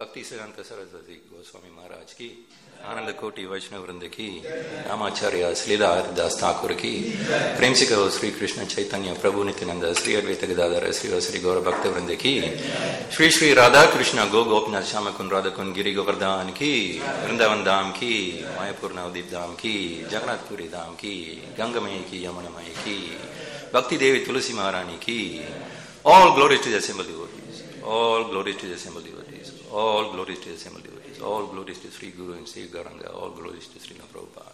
भक्ति सिद्धांत सरस्वती गोस्वामी महाराज की, आनंद कोटि वैष्णव वृंद की, रामाचार्य श्रीला हरिदास ठाकुर की, प्रेम से कहो श्री कृष्ण चैतन्य प्रभु नित्यानंद श्री अद्वैत गदाधर श्री गौर भक्त वृंद की, श्री श्री राधा कृष्ण गो गोपनाथ श्याम कुंड राधा कुंड गिरी गोवर्धन की, वृंदावन धाम की, मायापुर नवदीप धाम की, जगन्नाथपुरी धाम की, गंगामय की, यमुनामय की, भक्ति देवी तुलसी महारानी की. All glory to the assembled devotees. All glory to the assembled devotees. All glories to the assembled devotees. All glories to Sri Guru and Sri Gauranga. All glories to Srila Prabhupada.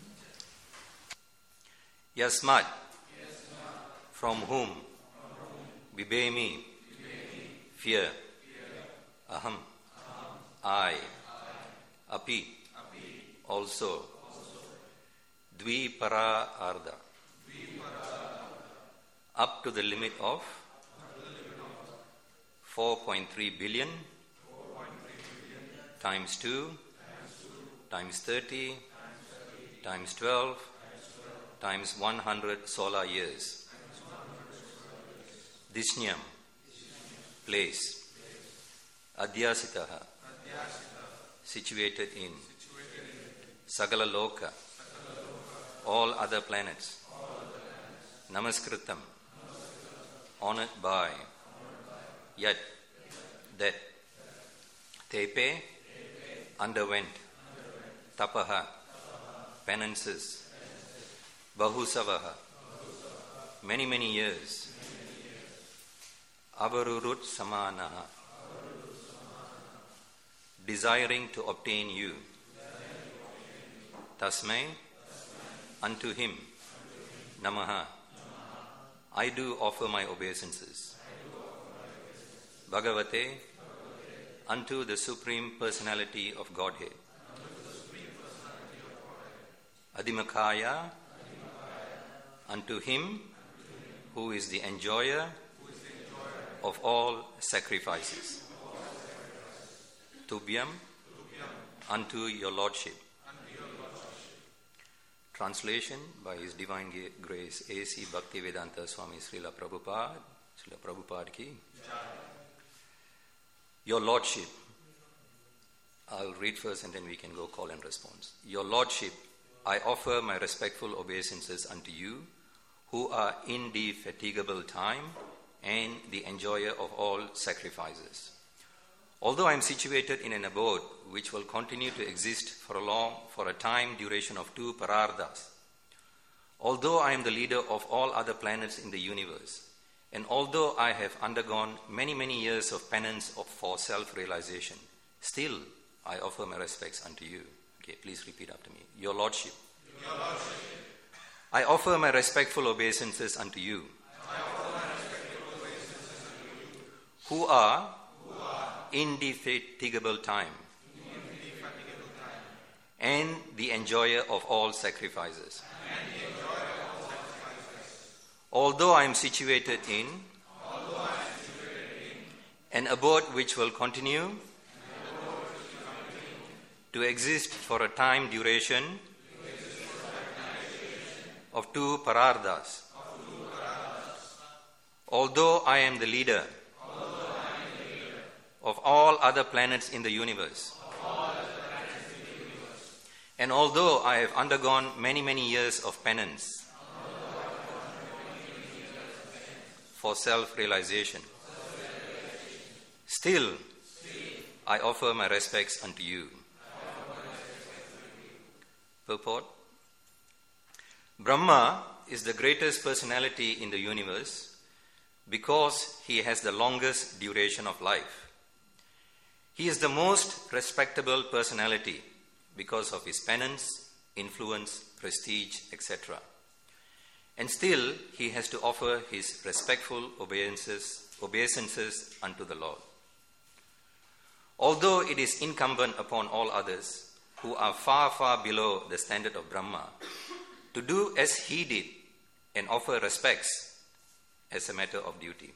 Yasmat, from whom, Vibhemi, fear, aham, I, api, also, dvipara arda, up to the limit of 4.3 billion times 2 times 30 times 12 times 100 solar years. Disnyam, place. Adhyasitaha, situated in. Sagala Loka, all other planets. Namaskritam, honored by. Yet, that. Tepe, underwent. Tapaha, penances. Bahusavaha, many years. Avarurut samanaha, desiring to obtain you. Tasmai, unto him. Namaha, I do offer my obeisances. Bhagavate, unto the Supreme Personality of Godhead. Adimakaya, unto him who is the enjoyer of all sacrifices. Tubhyam, unto your Lordship. Translation by His Divine Grace A.C. Bhaktivedanta Swami Srila Prabhupada ki. Your Lordship, I'll read first and then we can go call and response. Your Lordship, I offer my respectful obeisances unto you, who are indefatigable time and the enjoyer of all sacrifices. Although I am situated in an abode which will continue to exist for a time duration of 2 parardas, although I am the leader of all other planets in the universe, and although I have undergone many years of penance for self-realization, still I offer my respects unto you. Okay, please repeat after me. Your Lordship. Your Lordship. I offer my respectful obeisances unto you. Who are indefatigable time and the enjoyer of all sacrifices. Although I am situated in an abode which will continue to exist for a time duration of 2 parardas, although I am the leader of all other planets in the universe, and although I have undergone many years of penance for self-realization, still I offer my respects unto you. Purport: Brahma is the greatest personality in the universe because he has the longest duration of life. He is the most respectable personality because of his penance, influence, prestige, etc. And still, he has to offer his respectful obeisances unto the Lord. Although it is incumbent upon all others who are far below the standard of Brahma to do as he did and offer respects as a matter of duty.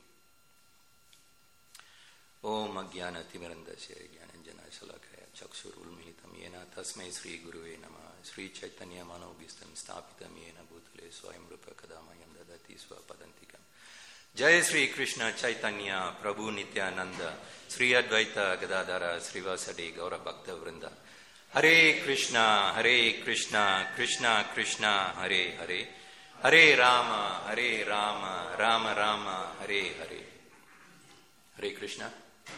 Om Ajnana Timirandasya Jnananjana Shalakaya Chakshurulmilitam Yena Tasmai Sri Guruve Namah Sri Chaitanya Manobhistam Stapitam Yena Bhutale Swayam Rupa Kadamayam Dadati Swapadantikam Jai Sri Krishna Chaitanya Prabhu Nityananda Sri Advaita Gadadhara Srivasadi Gaura Bhakta Vrinda. Hare Krishna, Krishna Krishna, Hare Hare, Hare Rama, Rama Rama, Hare Hare. Hare Krishna.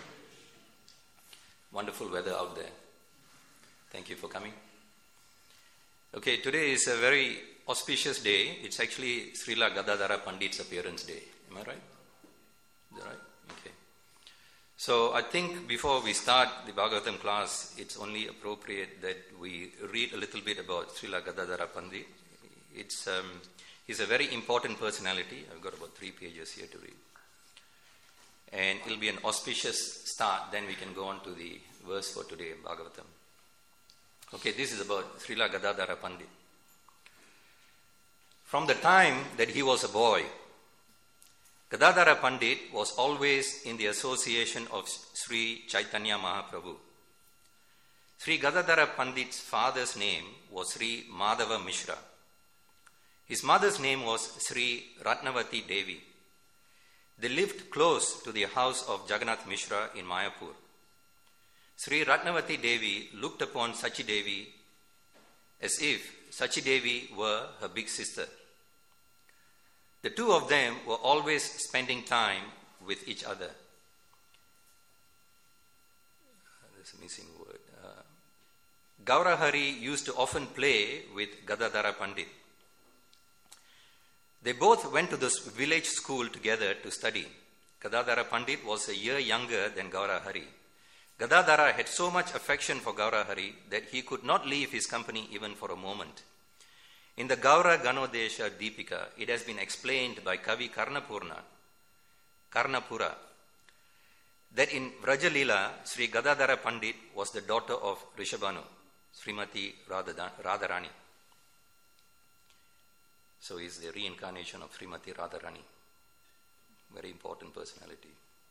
Wonderful weather out there. Thank you for coming. Okay, today is a very auspicious day. It's actually Srila Gadadhara Pandit's appearance day. Am I right? Is that right? Okay. So I think before we start the Bhagavatam class, it's only appropriate that we read a little bit about Srila Gadadhara Pandit. He's a very important personality. I've got about 3 pages here to read. And it'll be an auspicious start, then we can go on to the verse for today, Bhagavatam. Okay, this is about Srila Gadadhara Pandit. From the time that he was a boy, Gadadhara Pandit was always in the association of Sri Chaitanya Mahaprabhu. Sri Gadadhara Pandit's father's name was Sri Madhava Mishra. His mother's name was Sri Ratnavati Devi. They lived close to the house of Jagannath Mishra in Mayapur. Sri Ratnavati Devi looked upon Sachi Devi as if Sachi Devi were her big sister. The two of them were always spending time with each other. There's a missing word. Gaurahari used to often play with Gadadhara Pandit. They both went to this village school together to study. Gadadhara Pandit was a year younger than Gaurahari. Gadadhara had so much affection for Gaurahari that he could not leave his company even for a moment. In the Gaura Ganodesha Deepika, it has been explained by Kavi Karnapura, that in Vrajalila, Sri Gadadhara Pandit was the daughter of Rishabhanu, Srimati Radharani. So he is the reincarnation of Srimati Radharani. Very important personality.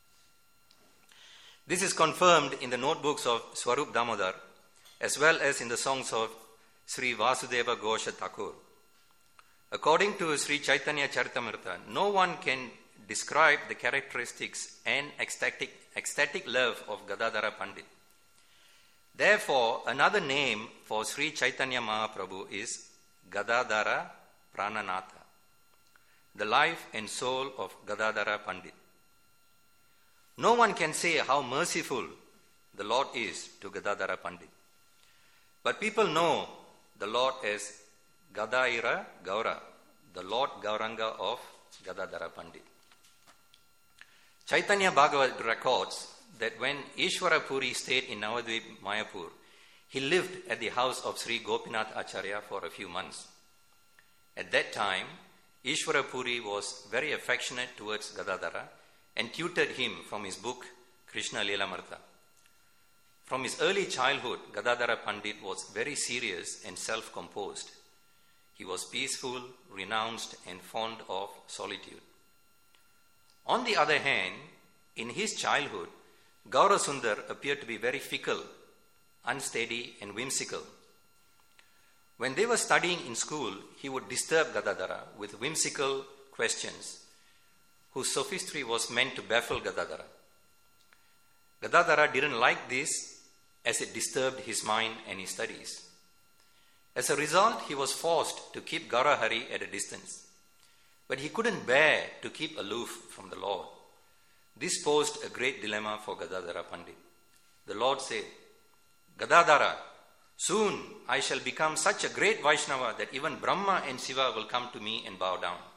This is confirmed in the notebooks of Swarup Damodar as well as in the songs of Sri Vasudeva Ghosha Thakur. According to Sri Chaitanya Charitamrita, no one can describe the characteristics and ecstatic love of Gadadhara Pandit. Therefore, another name for Sri Chaitanya Mahaprabhu is Gadadhara Prananatha, the life and soul of Gadadhara Pandit. No one can say how merciful the Lord is to Gadadhara Pandit. But people know the Lord as Gadaira Gaura, the Lord Gauranga of Gadadhara Pandit. Chaitanya Bhagavat records that when Ishvara Puri stayed in Navadvip, Mayapur, he lived at the house of Sri Gopinath Acharya for a few months. At that time, Ishvara Puri was very affectionate towards Gadadhara and tutored him from his book Krishna Leelamartha. From his early childhood, Gadadhara Pandit was very serious and self-composed. He was peaceful, renounced, and fond of solitude. On the other hand, in his childhood, Gaurasundar appeared to be very fickle, unsteady, and whimsical. When they were studying in school, he would disturb Gadadhara with whimsical questions, whose sophistry was meant to baffle Gadadhara. Gadadhara didn't like this as it disturbed his mind and his studies. As a result, he was forced to keep Gaurahari at a distance. But he couldn't bear to keep aloof from the Lord. This posed a great dilemma for Gadadhara Pandit. The Lord said, Gadadhara, soon I shall become such a great Vaishnava that even Brahma and Shiva will come to me and bow down.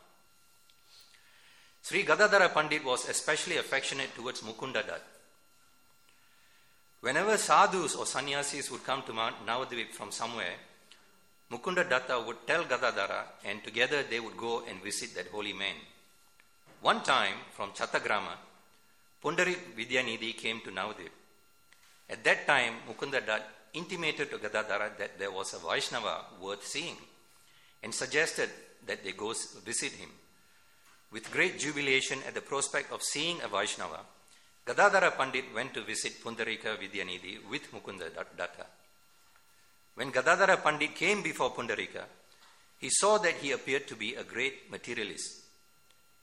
Sri Gadadhara Pandit was especially affectionate towards Mukunda Dutt. Whenever sadhus or sannyasis would come to Navadvip from somewhere, Mukunda Datta would tell Gadadhara and together they would go and visit that holy man. One time from Chattagrama, Pundarik Vidyanidhi came to Navadvip. At that time, Mukunda Dutt intimated to Gadadhara that there was a Vaishnava worth seeing and suggested that they go visit him. With great jubilation at the prospect of seeing a Vaishnava, Gadadhara Pandit went to visit Pundarika Vidyanidhi with Mukunda Datta. When Gadadhara Pandit came before Pundarika, he saw that he appeared to be a great materialist.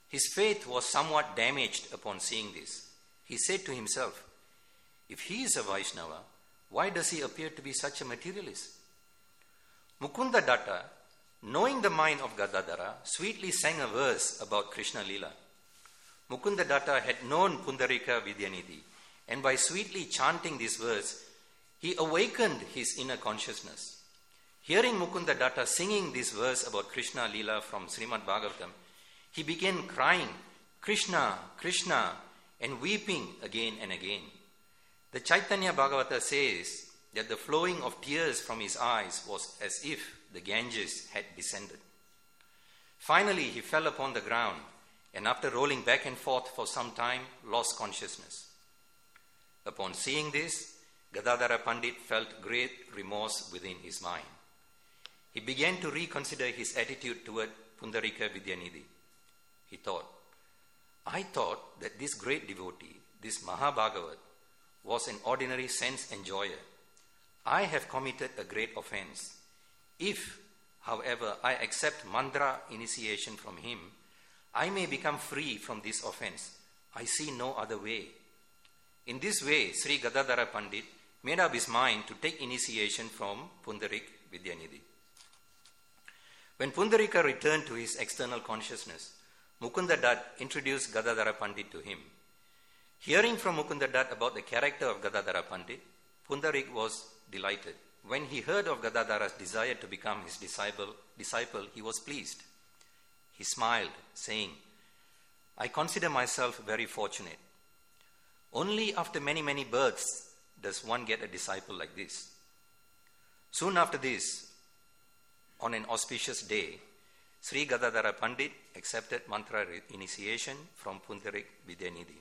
His faith was somewhat damaged upon seeing this. He said to himself, if he is a Vaishnava, why does he appear to be such a materialist? Mukunda Datta, knowing the mind of Gadadhara, sweetly sang a verse about Krishna Leela. Mukunda Datta had known Pundarika Vidyanidhi, and by sweetly chanting this verse, he awakened his inner consciousness. Hearing Mukunda Datta singing this verse about Krishna Leela from Srimad Bhagavatam, he began crying, Krishna, Krishna, and weeping again and again. The Chaitanya Bhagavata says that the flowing of tears from his eyes was as if the Ganges had descended. Finally, he fell upon the ground, and after rolling back and forth for some time, lost consciousness. Upon seeing this, Gadadhara Pandit felt great remorse within his mind. He began to reconsider his attitude toward Pundarika Vidyanidhi. He thought, I thought that this great devotee, this Mahabhagavat, was an ordinary sense enjoyer. I have committed a great offense. If, however, I accept mantra initiation from him, I may become free from this offense. I see no other way. In this way, Sri Gadadhara Pandit made up his mind to take initiation from Pundarik Vidyanidhi. When Pundarika returned to his external consciousness, Mukunda Dutt introduced Gadadhara Pandit to him. Hearing from Mukunda Dutt about the character of Gadadhara Pandit, Pundarik was delighted. When he heard of Gadadhara's desire to become his disciple, he was pleased. He smiled, saying, I consider myself very fortunate. Only after many, many births does one get a disciple like this. Soon after this, on an auspicious day, Sri Gadadhara Pandit accepted mantra initiation from Pundarik Vidyanidhi.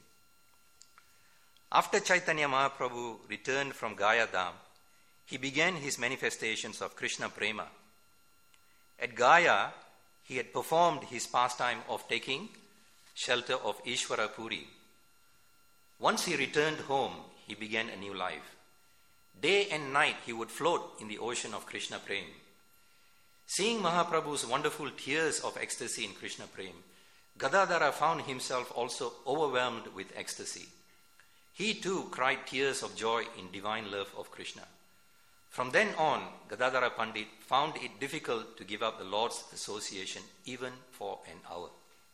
After Chaitanya Mahaprabhu returned from Gaya Dham, he began his manifestations of Krishna Prema. At Gaya, he had performed his pastime of taking shelter of Ishvara Puri. Once he returned home, he began a new life. Day and night he would float in the ocean of Krishna Prem. Seeing Mahaprabhu's wonderful tears of ecstasy in Krishna Prem, Gadadhara found himself also overwhelmed with ecstasy. He too cried tears of joy in divine love of Krishna. From then on, Gadadhara Pandit found it difficult to give up the Lord's association even for an hour.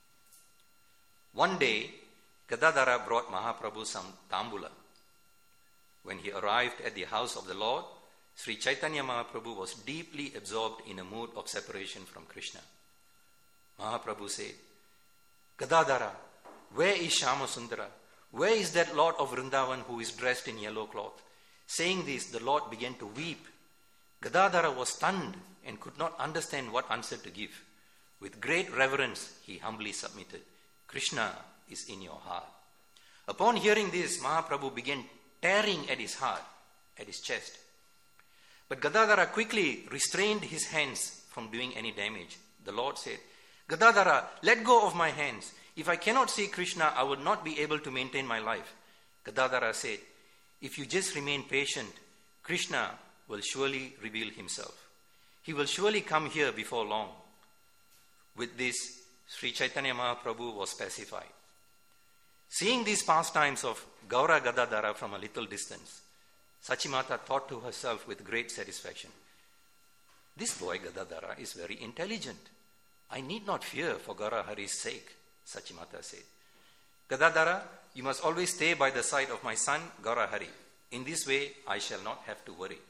One day, Gadadhara brought Mahaprabhu some tambula. When he arrived at the house of the Lord, Sri Chaitanya Mahaprabhu was deeply absorbed in a mood of separation from Krishna. Mahaprabhu said, Gadadhara, where is Shyamasundara? Where is that Lord of Vrindavan who is dressed in yellow cloth? Saying this, the Lord began to weep. Gadadhara was stunned and could not understand what answer to give. With great reverence, he humbly submitted, Krishna is in your heart. Upon hearing this, Mahaprabhu began tearing at his heart, at his chest. But Gadadhara quickly restrained his hands from doing any damage. The Lord said, Gadadhara, let go of my hands. If I cannot see Krishna, I will not be able to maintain my life. Gadadhara said, if you just remain patient, Krishna will surely reveal himself. He will surely come here before long. With this, Sri Chaitanya Mahaprabhu was pacified. Seeing these pastimes of Gaura Gadadhara from a little distance, Sachimata thought to herself with great satisfaction, this boy Gadadhara is very intelligent. I need not fear for Gaura Hari's sake, Sachimata said. Gadadhara, you must always stay by the side of my son Gaura Hari. In this way, I shall not have to worry.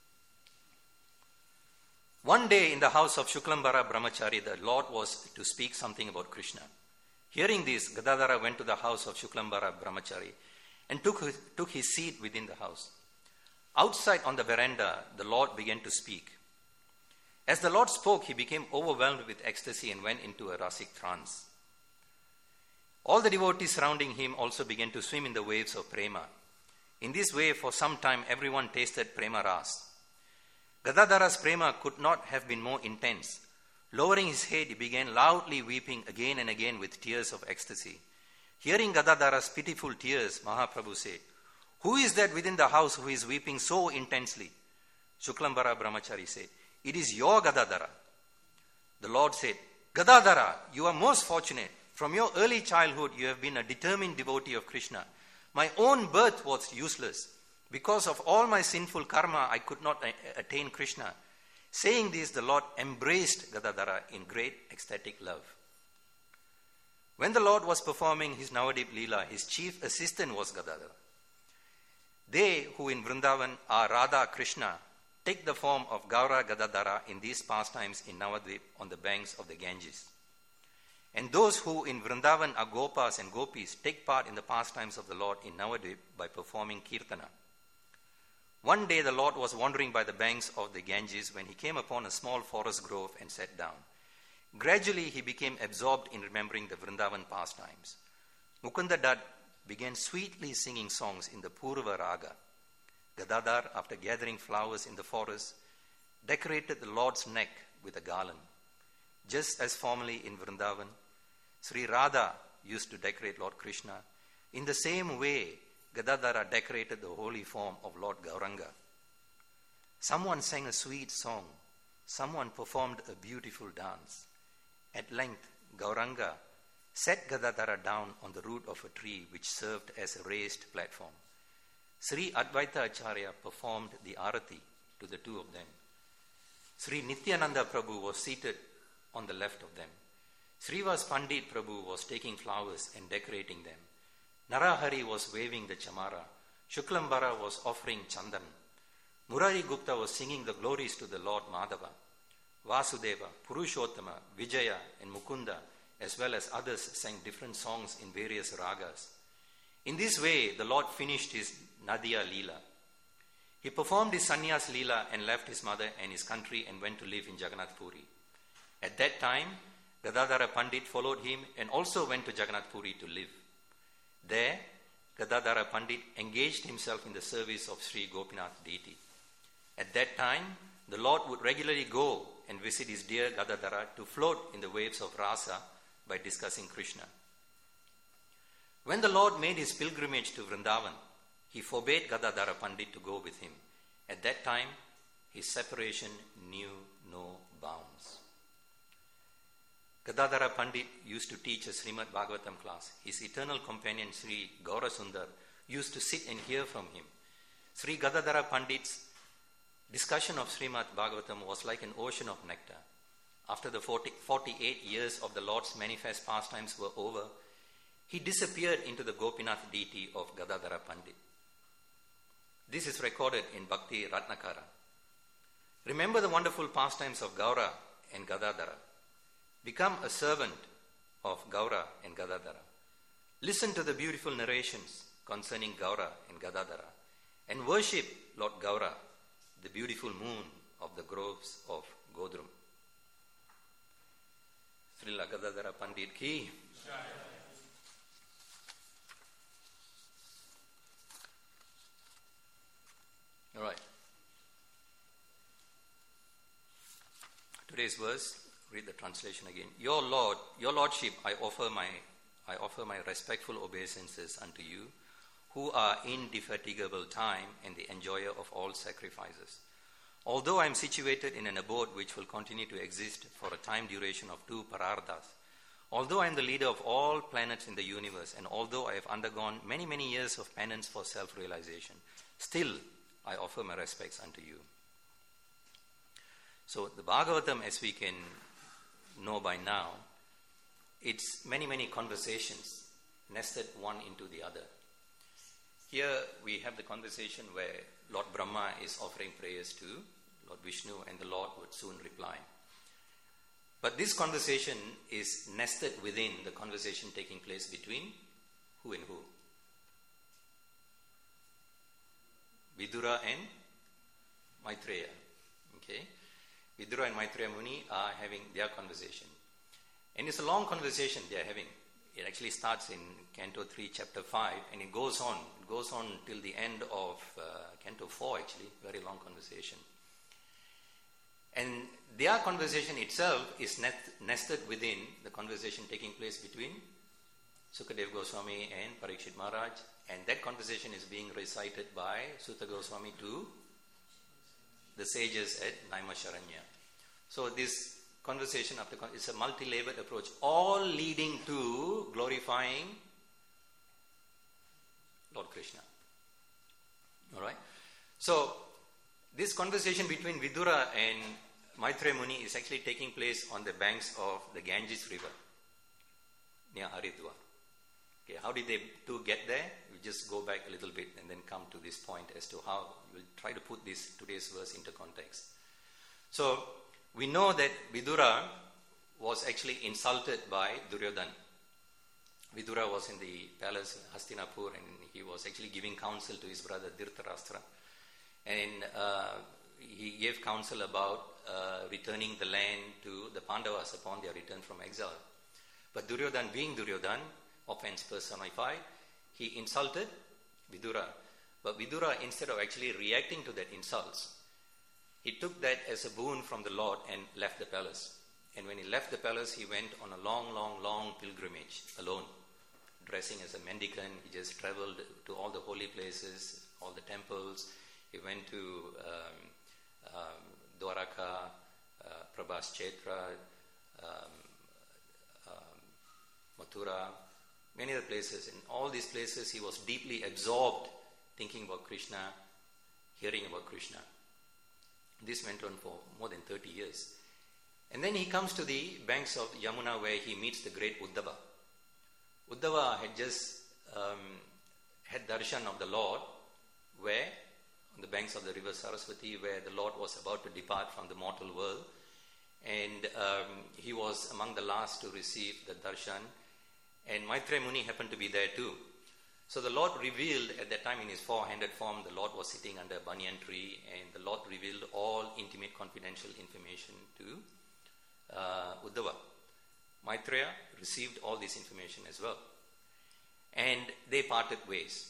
One day in the house of Shuklambara Brahmachari, the Lord was to speak something about Krishna. Hearing this, Gadadhara went to the house of Shuklambara Brahmachari and took his seat within the house. Outside on the veranda, the Lord began to speak. As the Lord spoke, he became overwhelmed with ecstasy and went into a rasic trance. All the devotees surrounding him also began to swim in the waves of prema. In this way, for some time, everyone tasted prema ras. Gadadhara's prema could not have been more intense. Lowering his head, he began loudly weeping again and again with tears of ecstasy. Hearing Gadadhara's pitiful tears, Mahaprabhu said, who is that within the house who is weeping so intensely? Shuklambara Brahmachari said, it is your Gadadhara. The Lord said, Gadadhara, you are most fortunate. From your early childhood, you have been a determined devotee of Krishna. My own birth was useless. Because of all my sinful karma, I could not attain Krishna. Saying this, the Lord embraced Gadadhara in great ecstatic love. When the Lord was performing his Navadip Leela, his chief assistant was Gadadhara. They who in Vrindavan are Radha Krishna take the form of Gaura Gadadhara in these pastimes in Navadvip on the banks of the Ganges. And those who in Vrindavan are Gopas and Gopis take part in the pastimes of the Lord in Navadvip by performing Kirtana. One day the Lord was wandering by the banks of the Ganges when he came upon a small forest grove and sat down. Gradually he became absorbed in remembering the Vrindavan pastimes. Mukunda Dutt began sweetly singing songs in the Purva Raga. Gadadhar, after gathering flowers in the forest, decorated the Lord's neck with a garland. Just as formerly in Vrindavan, Sri Radha used to decorate Lord Krishna, in the same way Gadadhara decorated the holy form of Lord Gauranga. Someone sang a sweet song. Someone performed a beautiful dance. At length, Gauranga set Gadadhara down on the root of a tree which served as a raised platform. Sri Advaita Acharya performed the arati to the two of them. Sri Nityananda Prabhu was seated on the left of them. Srivas Pandit Prabhu was taking flowers and decorating them. Narahari was waving the chamara. Shuklambara was offering chandan. Murari Gupta was singing the glories to the Lord Madhava. Vasudeva, Purushottama, Vijaya and Mukunda as well as others sang different songs in various ragas. In this way, the Lord finished his Nadia Leela. He performed his Sannyas Leela and left his mother and his country and went to live in Jagannath Puri. At that time, Gadadhara Pandit followed him and also went to Jagannath Puri to live. There, Gadadhara Pandit engaged himself in the service of Sri Gopinath deity. At that time, the Lord would regularly go and visit his dear Gadadhara to float in the waves of Rasa by discussing Krishna. When the Lord made his pilgrimage to Vrindavan, he forbade Gadadhara Pandit to go with him. At that time, his separation knew no bounds. Gadadhara Pandit used to teach a Srimad Bhagavatam class. His eternal companion Sri Gaurasundar used to sit and hear from him. Sri Gadadhara Pandit's discussion of Srimad Bhagavatam was like an ocean of nectar. After the 48 years of the Lord's manifest pastimes were over, he disappeared into the Gopinath deity of Gadadhara Pandit. This is recorded in Bhakti Ratnakara. Remember the wonderful pastimes of Gaura and Gadadhara. Become a servant of Gaura and Gadadhara. Listen to the beautiful narrations concerning Gaura and Gadadhara and worship Lord Gaura, the beautiful moon of the groves of Godrum. Srila Gadadhara Pandit ki. All right. Today's verse, read the translation again. Your Lordship, I offer my respectful obeisances unto you, who are indefatigable time and the enjoyer of all sacrifices. Although I am situated in an abode which will continue to exist for a time duration of 2 parardhas, although I am the leader of all planets in the universe, and although I have undergone many, many years of penance for self-realization, still I offer my respects unto you. So the Bhagavatam, as we can know by now, it's many, many conversations nested one into the other. Here we have the conversation where Lord Brahma is offering prayers to Lord Vishnu and the Lord would soon reply. But this conversation is nested within the conversation taking place between who and who? Vidura and Maitreya. Okay? Vidura and Maitreya Muni are having their conversation. And it's a long conversation they are having. It actually starts in Canto 3, Chapter 5, and it goes on. It goes on till the end of Canto 4, actually. Very long conversation. And their conversation itself is nested within the conversation taking place between Sukadeva Goswami and Parikshit Maharaj. And that conversation is being recited by Sutta Goswami to the sages at Naimisharanya. So this conversation after it's a multi-layered approach, all leading to glorifying Lord Krishna. All right. So this conversation between Vidura and Maitreya Muni is actually taking place on the banks of the Ganges River near Haridwar. Okay, how did they two get there? We just go back a little bit and then come to this point as to how we'll try to put today's verse into context. So we know that Vidura was actually insulted by Duryodhana. Vidura was in the palace Hastinapur and he was actually giving counsel to his brother Dhritarashtra. And he gave counsel about returning the land to the Pandavas upon their return from exile. But Duryodhana, being Duryodhana, offense personified, he insulted Vidura. But Vidura, instead of actually reacting to that insults, he took that as a boon from the Lord and left the palace. And when he left the palace, he went on a long pilgrimage alone. Dressing as a mendicant, he just traveled to all the holy places, all the temples. He went to Dwaraka, Prabhas Chetra, Mathura, many other places. In all these places, he was deeply absorbed, thinking about Krishna, hearing about Krishna. This went on for more than 30 years. And then he comes to the banks of Yamuna where he meets the great Uddhava. Uddhava had just had darshan of the Lord where, on the banks of the river Saraswati, where the Lord was about to depart from the mortal world. And he was among the last to receive the darshan. And Maitreya Muni happened to be there too. So the Lord revealed at that time in his four-handed form, the Lord was sitting under a banyan tree, and the Lord revealed all intimate confidential information to Uddhava. Maitreya received all this information as well. And they parted ways.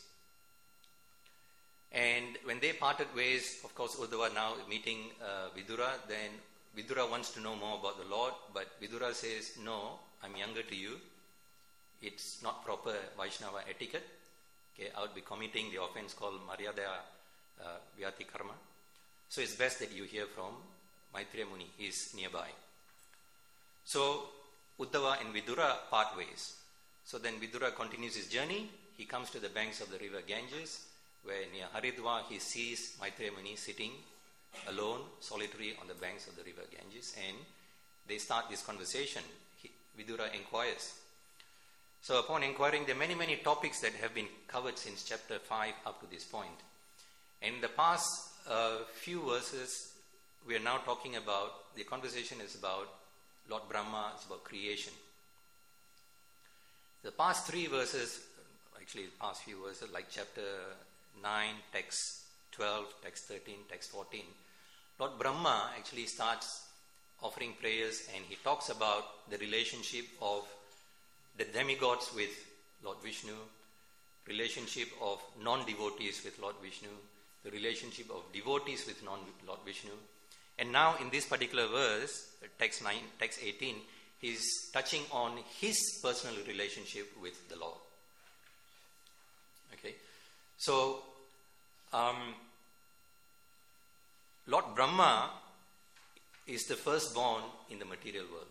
And when they parted ways, of course, Uddhava now meeting Vidura, then Vidura wants to know more about the Lord, but Vidura says, no, I'm younger to you. It's not proper Vaishnava etiquette. Okay, I would be committing the offense called Maryada Vyati Karma. So it's best that you hear from Maitreya Muni. He is nearby. So Uddhava and Vidura part ways. So then Vidura continues his journey. He comes to the banks of the river Ganges, where near Haridwar he sees Maitreya Muni sitting alone, solitary on the banks of the river Ganges, and they start this conversation. Vidura inquires. So upon inquiring, there are many topics that have been covered since chapter 5 up to this point. And in the past few verses, we are now talking about, the conversation is about Lord Brahma, it's about creation. The past 3 verses, actually the past few verses, like chapter 9, text 12, text 13, text 14, Lord Brahma actually starts offering prayers, and he talks about the relationship of the demigods with Lord Vishnu, relationship of non-devotees with Lord Vishnu, the relationship of devotees with non-Lord Vishnu. And now in this particular verse, text 9, text 18, he's touching on his personal relationship with the Lord. Okay, so Lord Brahma is the firstborn in the material world.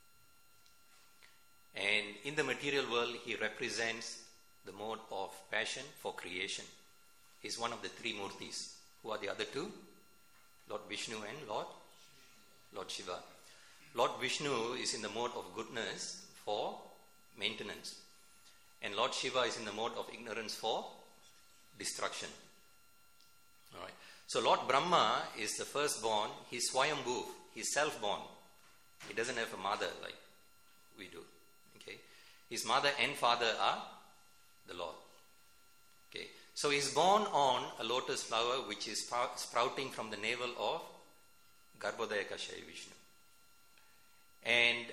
And in the material world, he represents the mode of passion for creation. He's one of the 3 Murtis. Who are the other 2? Lord Vishnu and Lord Shiva. Lord Vishnu is in the mode of goodness for maintenance. And Lord Shiva is in the mode of ignorance for destruction. Alright. So Lord Brahma is the firstborn. He's Swayambhu. He's self-born. He doesn't have a mother like we do. Okay. His mother and father are the Lord. Okay. So he's born on a lotus flower which is sprouting from the navel of Garbhodaya Kashyapa Vishnu. And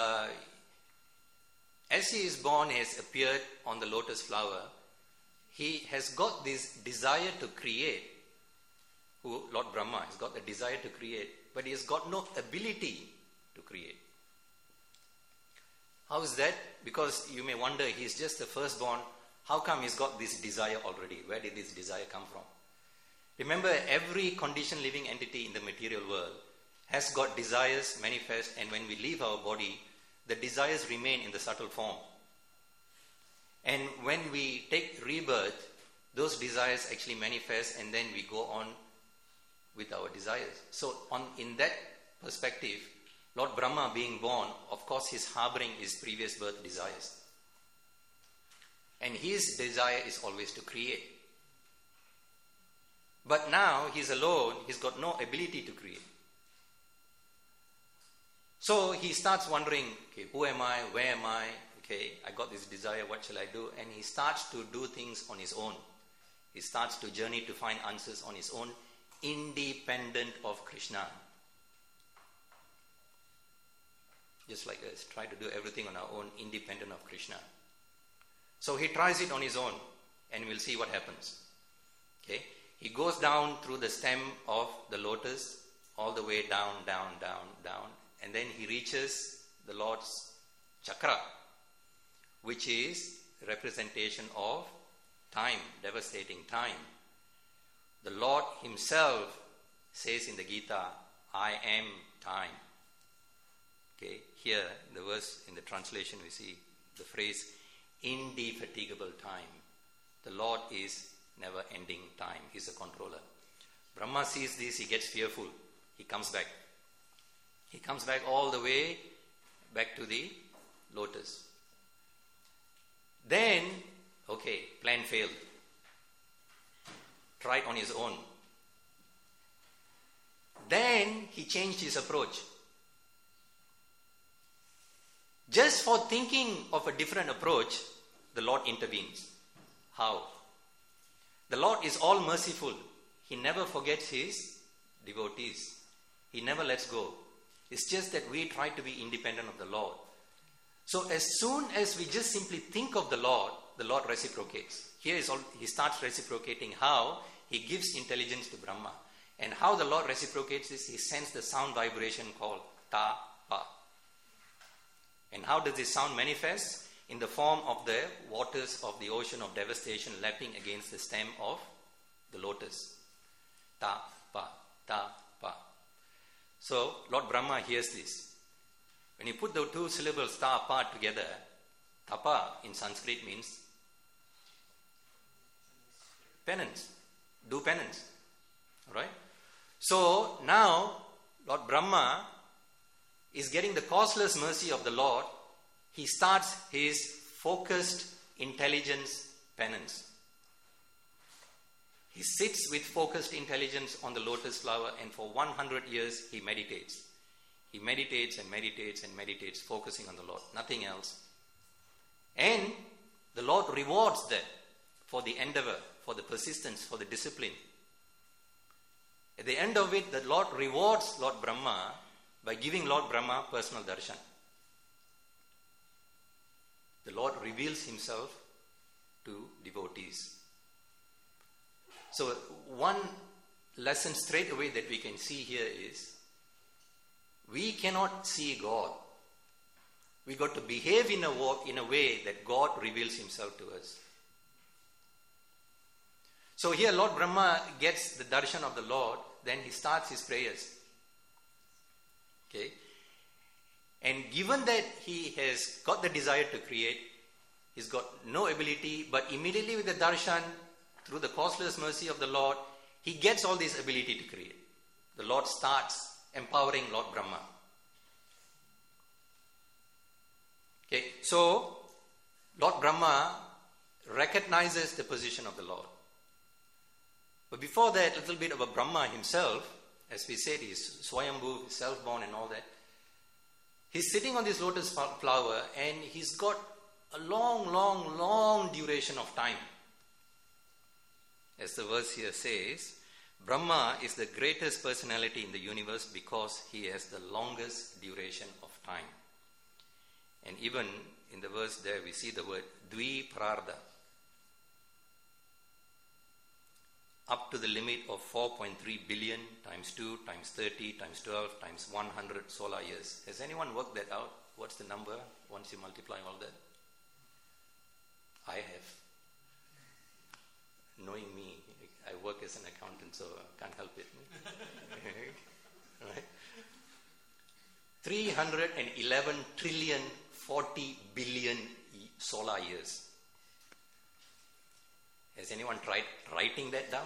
as he is born, he has appeared on the lotus flower. He has got this desire to create. Lord Brahma has got the desire to create, but he has got no ability to create. How is that? Because you may wonder, he's just the firstborn. How come he's got this desire already? Where did this desire come from? Remember, every conditioned living entity in the material world has got desires manifest, and when we leave our body, the desires remain in the subtle form. And when we take rebirth, those desires actually manifest, and then we go on with our desires. So in that perspective, Lord Brahma being born, of course he's harboring his previous birth desires. And his desire is always to create. But now he's alone, he's got no ability to create. So he starts wondering, okay, who am I? Where am I? Okay, I got this desire, what shall I do? And he starts to do things on his own. He starts to journey to find answers on his own, independent of Krishna. Just like us, try to do everything on our own, independent of Krishna. So he tries it on his own, and we'll see what happens. Okay, he goes down through the stem of the lotus, all the way down, down, down, down, and then he reaches the Lord's chakra, which is representation of time, devastating time. The Lord himself says in the Gita, I am time. Okay, here the verse in the translation we see the phrase indefatigable time. The Lord is never ending time. He's a controller. Brahma sees this, he gets fearful. He comes back. He comes back all the way back to the lotus. Then, okay, plan failed. Tried on his own. Then he changed his approach. Just for thinking of a different approach, the Lord intervenes. How? The Lord is all merciful. He never forgets his devotees. He never lets go. It's just that we try to be independent of the Lord. So as soon as we just simply think of the Lord reciprocates. Here is all, he starts reciprocating. How? He gives intelligence to Brahma. And how the Lord reciprocates is he sends the sound vibration called ta pa. And how does this sound manifest? In the form of the waters of the ocean of devastation lapping against the stem of the lotus. Ta pa, ta pa. So Lord Brahma hears this. When you put the two syllables ta pa together, tapa in Sanskrit means penance. Do penance. Alright? So now Lord Brahma is getting the causeless mercy of the Lord. He starts his focused intelligence penance. He sits with focused intelligence on the lotus flower, and for 100 years he meditates. He meditates and meditates and meditates, focusing on the Lord, nothing else. And the Lord rewards that for the endeavor, for the persistence, for the discipline. At the end of it, the Lord rewards Lord Brahma by giving Lord Brahma personal darshan. The Lord reveals himself to devotees. So one lesson straight away that we can see here is we cannot see God. We got to behave in a way that God reveals himself to us. So here Lord Brahma gets the darshan of the Lord, then he starts his prayers. Okay? And given that he has got the desire to create, he's got no ability, but immediately with the darshan, through the causeless mercy of the Lord, he gets all this ability to create. The Lord starts empowering Lord Brahma. Okay, so Lord Brahma recognizes the position of the Lord. But before that, a little bit about Brahma himself. As we said, he's Swayambhu, he's self-born and all that. He's sitting on this lotus flower and he's got a long duration of time. As the verse here says, Brahma is the greatest personality in the universe because he has the longest duration of time. And even in the verse there we see the word Dvi Prarda. Up to the limit of 4.3 billion times 2 times 30 times 12 times 100 solar years. Has anyone worked that out? What's the number once you multiply all that? I have. Knowing me, I work as an accountant, so I can't help it. Right? 311 trillion 40 billion solar years. Has anyone tried writing that down?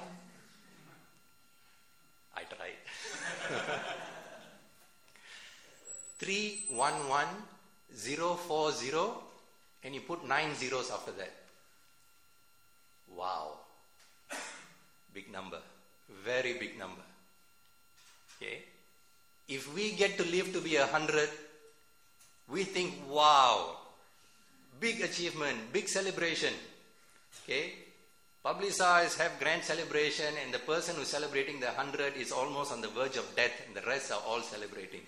I tried. 311040, and you put 9 zeros after that. Wow. Big number. Very big number. Okay. If we get to live to be 100, we think, wow, big achievement, big celebration. Okay. Publicize, have grand celebration, and the person who's celebrating the 100 is almost on the verge of death, and the rest are all celebrating.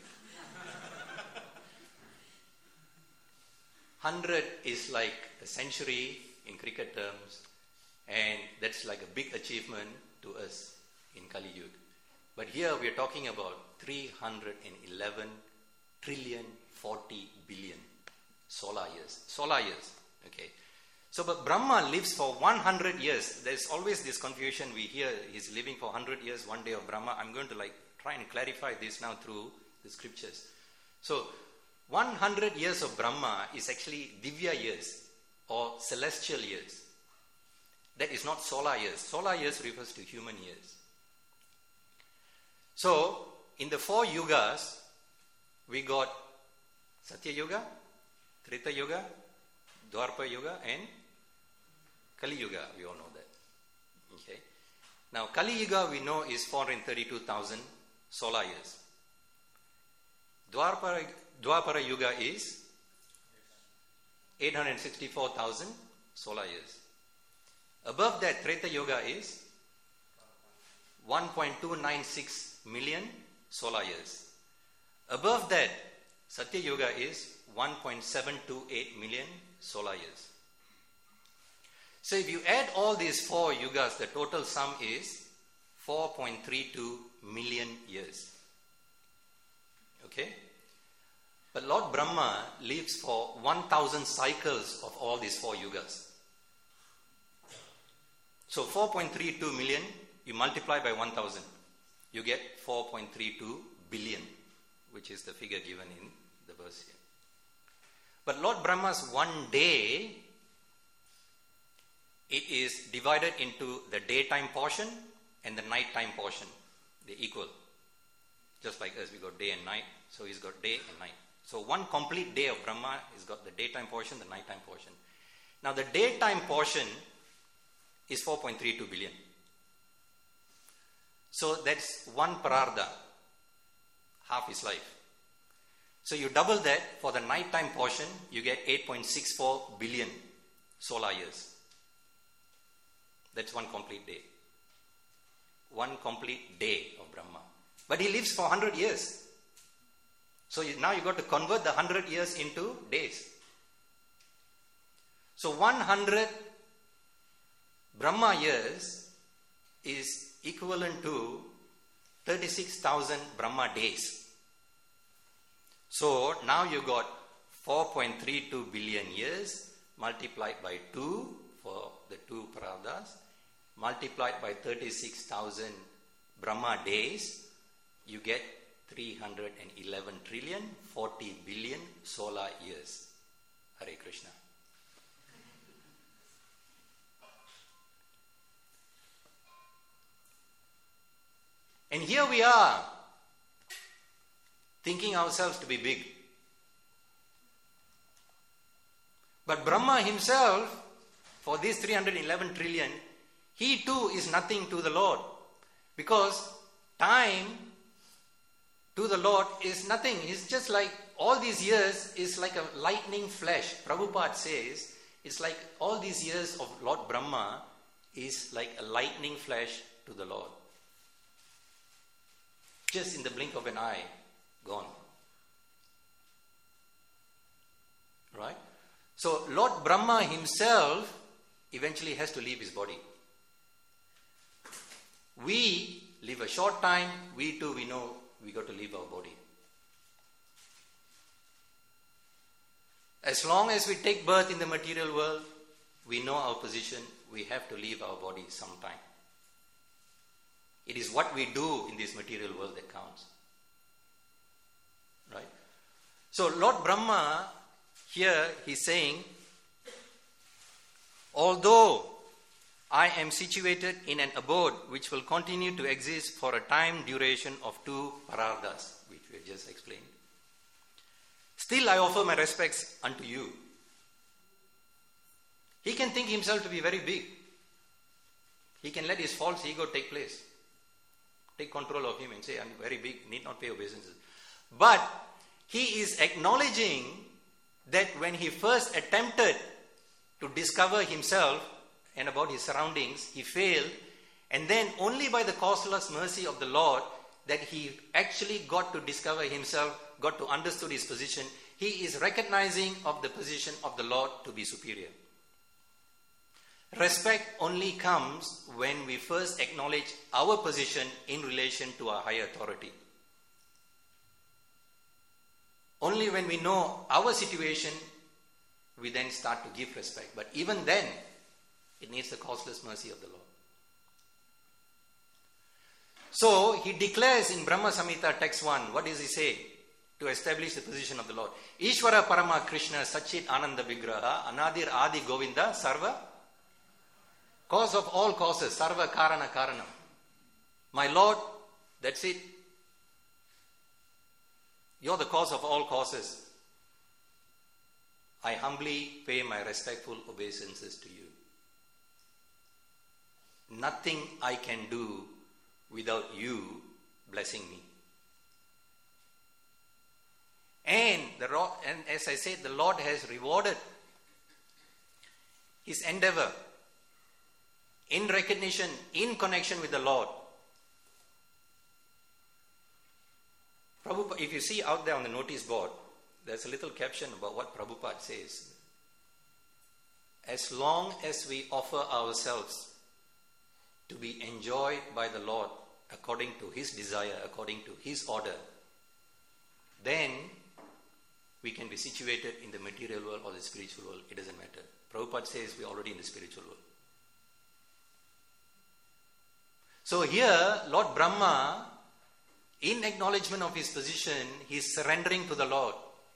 100 is like a century in cricket terms, and that's like a big achievement to us in Kali Yuga. But here we are talking about 311 trillion 40 billion solar years. Solar years, okay. So, but Brahma lives for 100 years. There's always this confusion. We hear he's living for 100 years, one day of Brahma. I'm going to try and clarify this now through the scriptures. So, 100 years of Brahma is actually Divya years or celestial years. That is not solar years. Solar years refers to human years. So, in the 4 yugas, we got Satya Yuga, Treta Yuga, Dwapara Yuga, and Kali Yuga. We all know that. Okay. Now, Kali Yuga we know is 432,000 solar years. Dwapara Yuga is 864,000 solar years. Above that, Treta Yuga is 1.296 million solar years. Above that, Satya Yuga is 1.728 million solar years. So if you add all these 4 yugas, the total sum is 4.32 million years. Okay? But Lord Brahma lives for 1,000 cycles of all these 4 yugas. So 4.32 million, you multiply by 1,000, you get 4.32 billion, which is the figure given in the verse here. But Lord Brahma's one day, it is divided into the daytime portion and the nighttime portion. They're equal. Just like us, we got day and night. So he's got day and night. So one complete day of Brahma, he's got the daytime portion, the nighttime portion. Now the daytime portion is 4.32 billion. So that's 1 prartha, half his life. So you double that for the nighttime portion, you get 8.64 billion solar years. That's one complete day. One complete day of Brahma. But he lives for 100 years. So now you got to convert the 100 years into days. So 100 Brahma years is equivalent to 36,000 Brahma days. So now you got 4.32 billion years multiplied by 2 for the 2 prarthas, multiplied by 36,000 Brahma days, you get 311 trillion 40 billion solar years. Hare Krishna. And here we are, thinking ourselves to be big. But Brahma himself, for these 311 trillion, he too is nothing to the Lord. Because time to the Lord is nothing. It's just like all these years is like a lightning flash. Prabhupada says, it's like all these years of Lord Brahma is like a lightning flash to the Lord. Just in the blink of an eye, gone. Right? So Lord Brahma himself eventually has to leave his body. We live a short time, we too, we know we got to leave our body. As long as we take birth in the material world, we know our position, we have to leave our body sometime. It is what we do in this material world that counts. Right? So Lord Brahma, here he's saying, although I am situated in an abode which will continue to exist for a time duration of 2 parardas, which we have just explained, still I offer my respects unto you. He can think himself to be very big. He can let his false ego take place. Take control of him and say, I'm very big, need not pay obeisances. But he is acknowledging that when he first attempted to discover himself and about his surroundings, he failed. And then only by the causeless mercy of the Lord that he actually got to discover himself, got to understood his position. He is recognizing of the position of the Lord to be superior. Respect only comes when we first acknowledge our position in relation to our higher authority. Only when we know our situation, we then start to give respect. But even then, it needs the causeless mercy of the Lord. So, he declares in Brahma Samhita text 1, what does he say to establish the position of the Lord? Ishvara Parama Krishna Satchit Ananda Vigraha Anadir Adi Govinda Sarva, cause of all causes, Sarva Karana Karanam. My Lord, that's it. You're the cause of all causes. I humbly pay my respectful obeisances to you. Nothing I can do without you blessing me. And as I said, the Lord has rewarded his endeavor in recognition, in connection with the Lord. Prabhupada, if you see out there on the notice board, there's a little caption about what Prabhupada says. As long as we offer ourselves to be enjoyed by the Lord according to his desire, according to his order, then we can be situated in the material world or the spiritual world. It doesn't matter. Prabhupada says we're already in the spiritual world. So here, Lord Brahma, in acknowledgement of his position, he is surrendering to the Lord.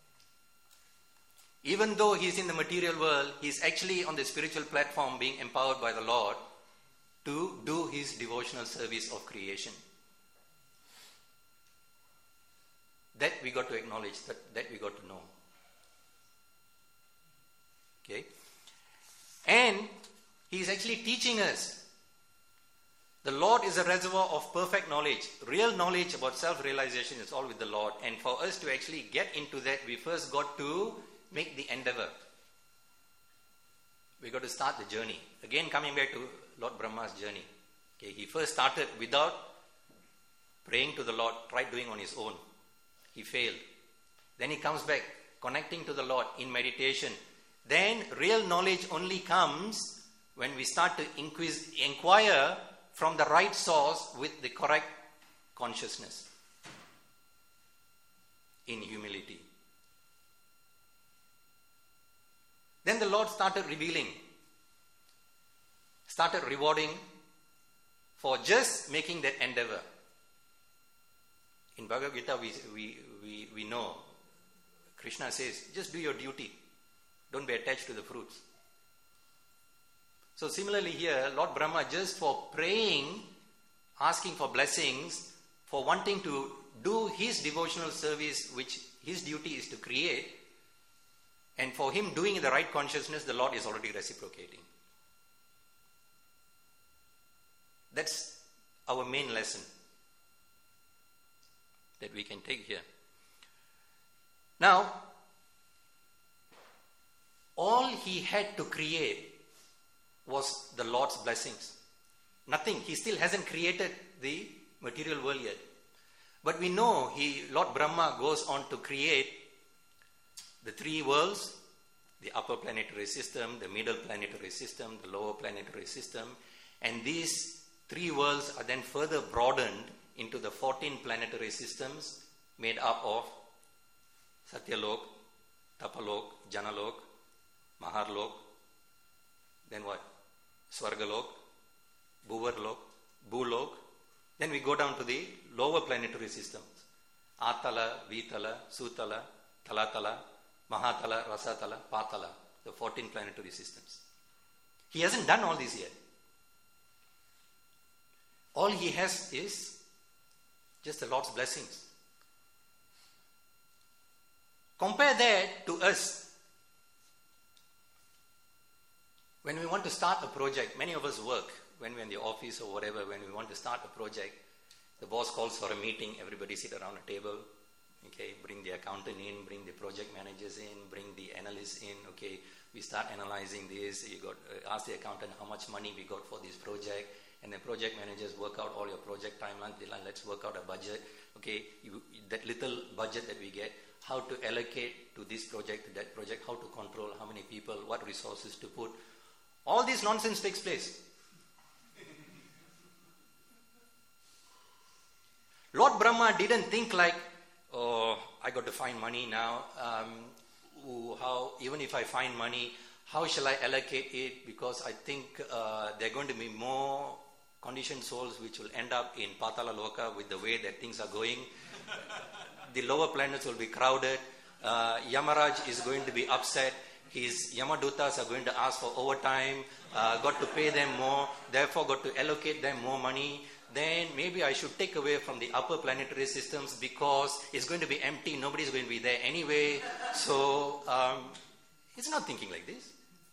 Even though he is in the material world, he is actually on the spiritual platform being empowered by the Lord to do his devotional service of creation. That we got to acknowledge, that we got to know. Okay? And he is actually teaching us. The Lord is a reservoir of perfect knowledge. Real knowledge about self-realization is all with the Lord. And for us to actually get into that, we first got to make the endeavor. We got to start the journey. Again, coming back to Lord Brahma's journey. Okay, he first started without praying to the Lord, tried doing on his own. He failed. Then he comes back, connecting to the Lord in meditation. Then real knowledge only comes when we start to inquire from the right source with the correct consciousness in humility. Then the Lord started revealing, started rewarding for just making that endeavor. In Bhagavad Gita, we know, Krishna says, just do your duty. Don't be attached to the fruits. So similarly here, Lord Brahma, just for praying, asking for blessings, for wanting to do his devotional service, which his duty is to create, and for him doing in the right consciousness, the Lord is already reciprocating. That's our main lesson that we can take here. Now, all he had to create was the Lord's blessings. Nothing. He still hasn't created the material world yet. But we know Lord Brahma goes on to create the 3 worlds, the upper planetary system, the middle planetary system, the lower planetary system. And these 3 worlds are then further broadened into the 14 planetary systems made up of Satyalok, Tapalok, Janalok, Maharlok, then what? Swargalok, Bhuvarlok, Bhulok. Then we go down to the lower planetary systems. Atala, Vitala, Sutala, Talatala, Mahatala, Rasatala, Patala, the 14 planetary systems. He hasn't done all this yet. All he has is just the Lord's blessings. Compare that to us. When we want to start a project, many of us work, when we're in the office or whatever, when we want to start a project, the boss calls for a meeting, everybody sit around a table, okay, bring the accountant in, bring the project managers in, bring the analysts in, okay, we start analyzing this, you got ask the accountant how much money we got for this project, and the project managers work out all your project timeline, let's work out a budget, okay, that little budget that we get, how to allocate to this project, to that project, how to control, how many people, what resources to put. All this nonsense takes place. Lord Brahma didn't think like, oh, I got to find money now. Even if I find money, how shall I allocate it? Because I think there are going to be more conditioned souls which will end up in Patala Loka with the way that things are going. The lower planets will be crowded. Yamaraj is going to be upset. His Yamadutas are going to ask for overtime, got to pay them more, therefore got to allocate them more money. Then maybe I should take away from the upper planetary systems because it's going to be empty, nobody's going to be there anyway. So, he's not thinking like this.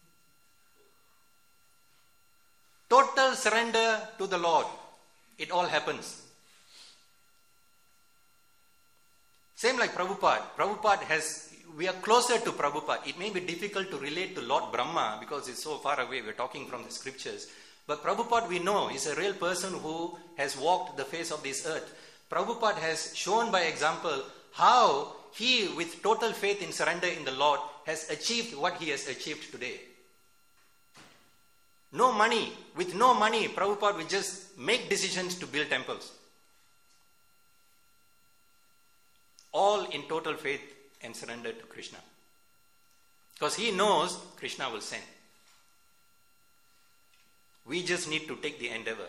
Total surrender to the Lord. It all happens. Same like Prabhupada. We are closer to Prabhupada. It may be difficult to relate to Lord Brahma because it's so far away. We're talking from the scriptures. But Prabhupada, we know, is a real person who has walked the face of this earth. Prabhupada has shown by example how he, with total faith and surrender in the Lord, has achieved what he has achieved today. No money. With no money, Prabhupada will just make decisions to build temples. All in total faith and surrender to Krishna. Because he knows Krishna will send. We just need to take the endeavor.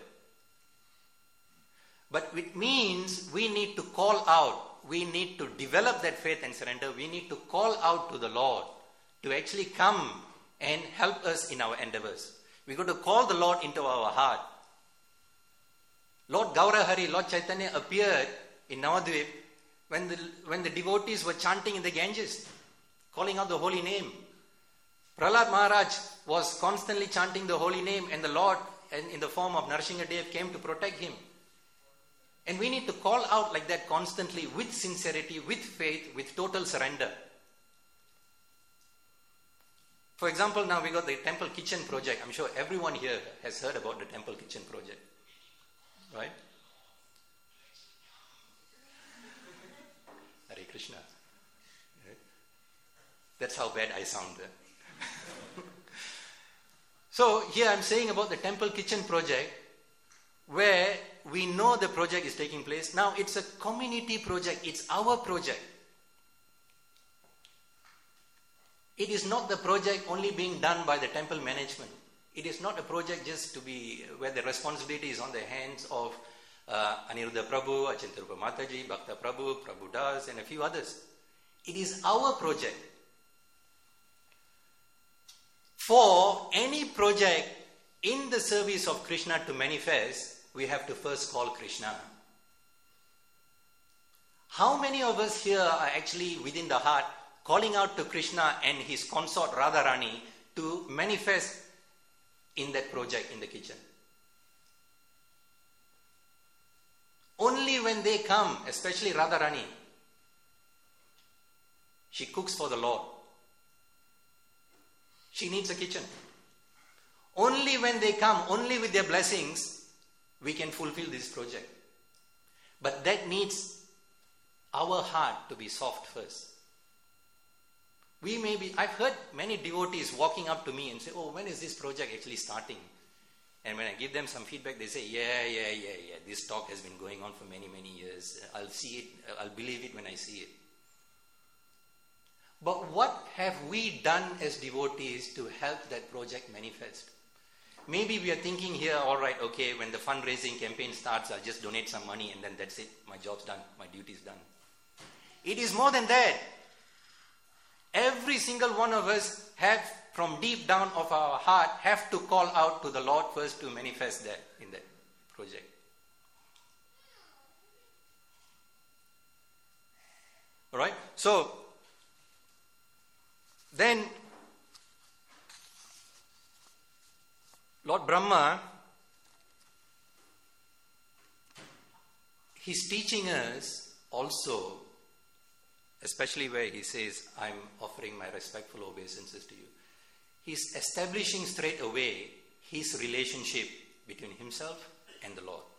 But it means we need to call out. We need to develop that faith and surrender. We need to call out to the Lord to actually come and help us in our endeavors. We've got to call the Lord into our heart. Lord Gaurahari, Lord Chaitanya appeared in Navadvip when the devotees were chanting in the Ganges, calling out the holy name. Prahlad Maharaj was constantly chanting the holy name, and the Lord, in the form of Narasimhadev, came to protect him. And we need to call out like that constantly, with sincerity, with faith, with total surrender. For example, now we got the Temple Kitchen project. I'm sure everyone here has heard about the Temple Kitchen project. Right? Hare Krishna. That's how bad I sound. So here I'm saying about the Temple Kitchen project, where we know the project is taking place. Now it's a community project. It's our project. It is not the project only being done by the temple management. It is not a project just to be where the responsibility is on the hands of Aniruddha Prabhu, Achintarupa Mataji, Bhakta Prabhu, Prabhu Das, and a few others. It is our project. For any project in the service of Krishna to manifest, we have to first call Krishna. How many of us here are actually within the heart calling out to Krishna and his consort Radharani to manifest in that project in the kitchen? Only when they come, especially Radharani, she cooks for the Lord. She needs a kitchen. Only when they come, only with their blessings, we can fulfill this project. But that needs our heart to be soft first. I've heard many devotees walking up to me and say, oh, when is this project actually starting? And when I give them some feedback, they say, yeah, this talk has been going on for many, many years. I'll see it, I'll believe it when I see it. But what have we done as devotees to help that project manifest? Maybe we are thinking here, all right, okay, when the fundraising campaign starts, I'll just donate some money and then that's it. My job's done. My duty's done. It is more than that. Every single one of us have, from deep down of our heart, have to call out to the Lord first to manifest that in that project. Alright? So, then Lord Brahma, he's teaching us also, especially where he says, I'm offering my respectful obeisances to you. He's establishing straight away his relationship between himself and the Lord.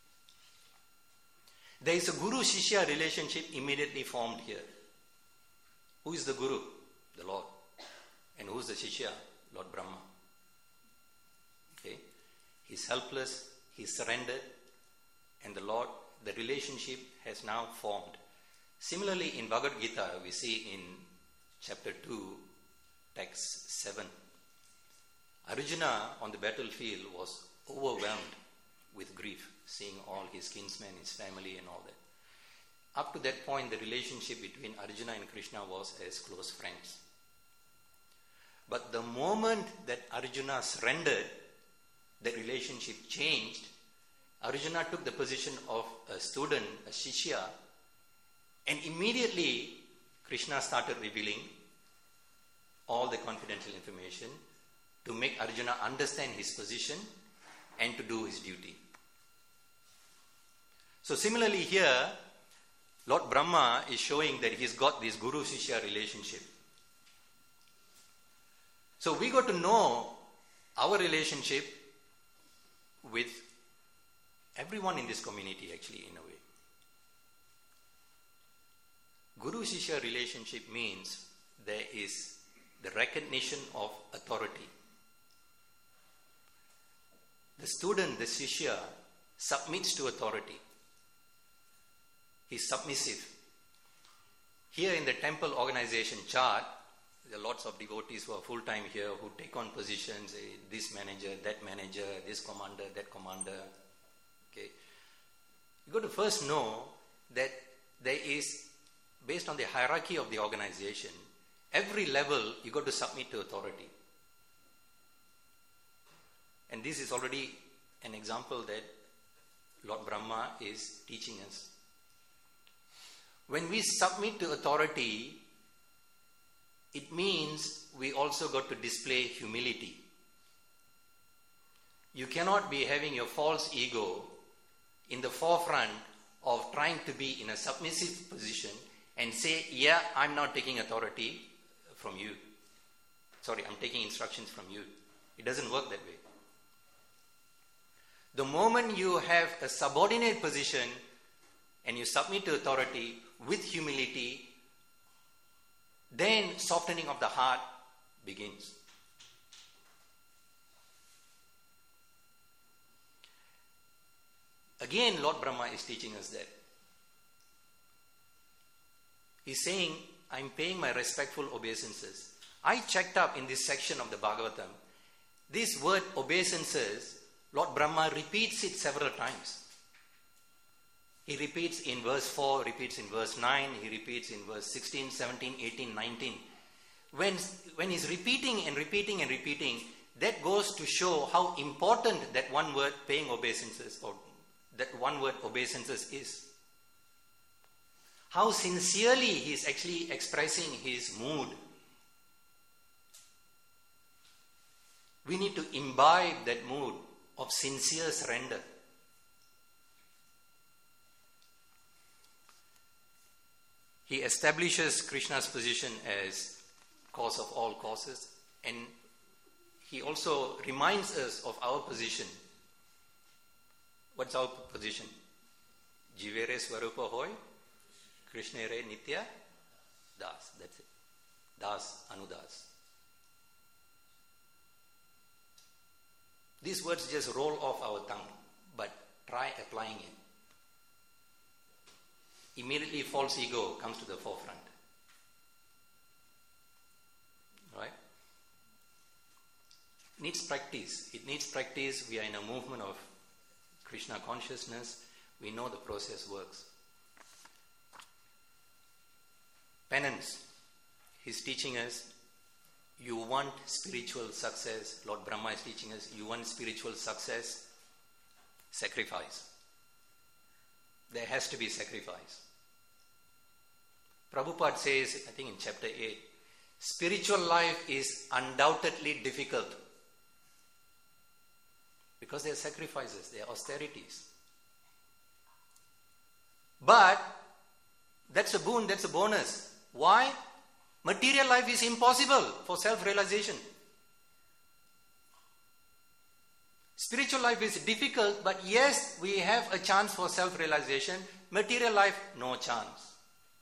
There is a Guru-Shishya relationship immediately formed here. Who is the Guru? The Lord. And who is the Shishya? Lord Brahma. Okay? He's helpless, he's surrendered, and the Lord, the relationship has now formed. Similarly, in Bhagavad Gita, we see in chapter 2, text 7, Arjuna on the battlefield was overwhelmed with grief, seeing all his kinsmen, his family and all that. Up to that point, the relationship between Arjuna and Krishna was as close friends. But the moment that Arjuna surrendered, the relationship changed. Arjuna took the position of a student, a Shishya, and immediately Krishna started revealing all the confidential information to make Arjuna understand his position and to do his duty. So similarly here, Lord Brahma is showing that he's got this Guru-Shishya relationship. So we got to know our relationship with everyone in this community actually in a way. Guru-Shishya relationship means there is the recognition of authority. The student, the Shishya, submits to authority. He's submissive. Here in the temple organization chart, there are lots of devotees who are full-time here, who take on positions, this manager, this commander, that commander. Okay. You got to first know that there is, based on the hierarchy of the organization, every level you got to submit to authority. And this is already an example that Lord Brahma is teaching us. When we submit to authority, it means we also got to display humility. You cannot be having your false ego in the forefront of trying to be in a submissive position and say, yeah, I'm not taking authority from you. Sorry, I'm taking instructions from you. It doesn't work that way. The moment you have a subordinate position and you submit to authority with humility, then softening of the heart begins. Again, Lord Brahma is teaching us that. He's saying, I'm paying my respectful obeisances. I checked up in this section of the Bhagavatam. This word obeisances, Lord Brahma repeats it several times. He repeats in verse 4, repeats in verse 9, he repeats in verse 16, 17, 18, 19. When he's repeating and repeating and repeating, that goes to show how important that one word paying obeisances or that one word obeisances is. How sincerely he is actually expressing his mood. We need to imbibe that mood of sincere surrender. He establishes Krishna's position as cause of all causes, and he also reminds us of our position. What's our position? Jivere Swarupa Hoy, Krishnere Nitya Das. That's it. Das, Anudas. These words just roll off our tongue, but try applying it. Immediately false ego comes to the forefront. Right? It needs practice. It needs practice. We are in a movement of Krishna consciousness. We know the process works. Penance. He's teaching us, you want spiritual success. Lord Brahma is teaching us, you want spiritual success, sacrifice. There has to be sacrifice. Prabhupada says, I think in chapter 8, spiritual life is undoubtedly difficult because there are sacrifices, there are austerities. But that's a boon, that's a bonus. Why? Material life is impossible for self-realization. Spiritual life is difficult, but yes, we have a chance for self-realization. Material life, no chance.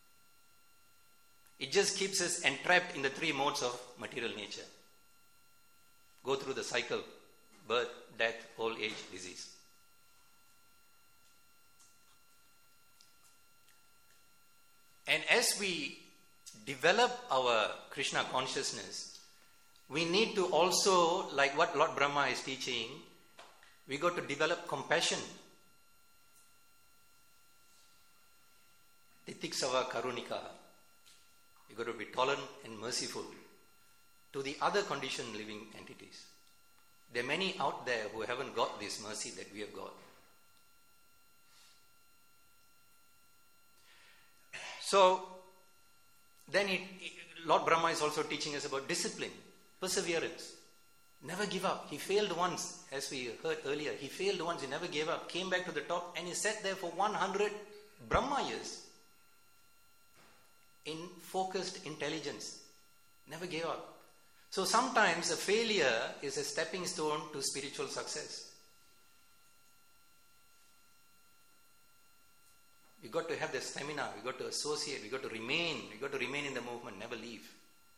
It just keeps us entrapped in the three modes of material nature. Go through the cycle: birth, death, old age, disease. And as we develop our Krishna consciousness, we need to also, like what Lord Brahma is teaching, we got to develop compassion. Titiksava karunika. We got to be tolerant and merciful to the other conditioned living entities. There are many out there who haven't got this mercy that we have got. So, then Lord Brahma is also teaching us about discipline, perseverance. Never give up. He failed once, as we heard earlier. He failed once, he never gave up. Came back to the top and he sat there for 100 Brahma years in focused intelligence. Never gave up. So sometimes a failure is a stepping stone to spiritual success. We got to have the stamina, we got to associate, we got to remain in the movement, never leave.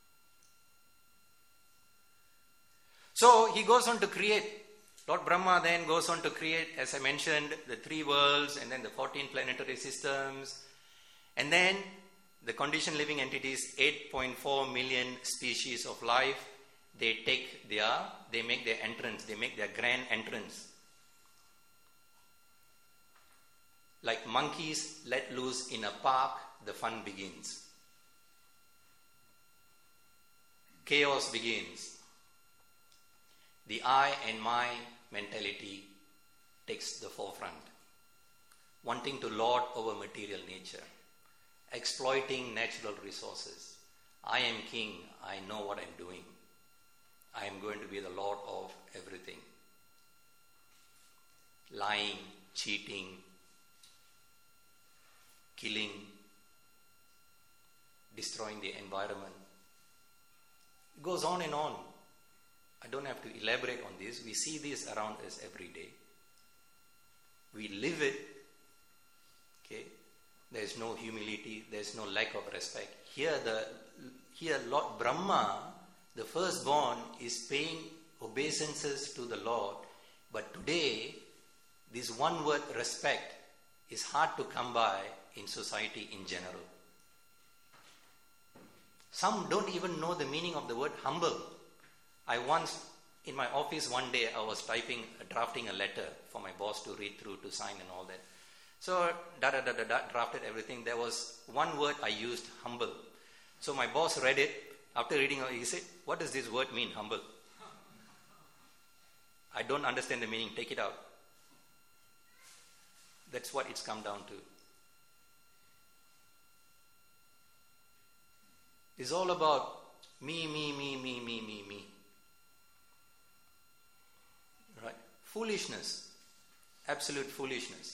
So he goes on to create. Lord Brahma then goes on to create, as I mentioned, the 3 worlds and then the 14 planetary systems. And then the conditioned living entities, 8.4 million species of life, they make their entrance, they make their grand entrance. Like monkeys let loose in a park, the fun begins. Chaos begins. The I and my mentality takes the forefront. Wanting to lord over material nature. Exploiting natural resources. I am king, I know what I'm doing. I am going to be the lord of everything. Lying, cheating, killing, destroying the environment. It goes on and on. I don't have to elaborate on this. We see this around us every day. We live it. Okay? There is no humility. There is no lack of respect. Here Lord Brahma, the firstborn, is paying obeisances to the Lord. But today, this one word respect is hard to come by in society in general. Some don't even know the meaning of the word humble. I once, in my office one day, I was drafting a letter for my boss to read through, to sign and all that. So, drafted everything. There was one word I used, humble. So my boss read it. After reading it, he said, "What does this word mean, humble?" I don't understand the meaning, take it out. That's what it's come down to. It's all about me. Right? Foolishness. Absolute foolishness.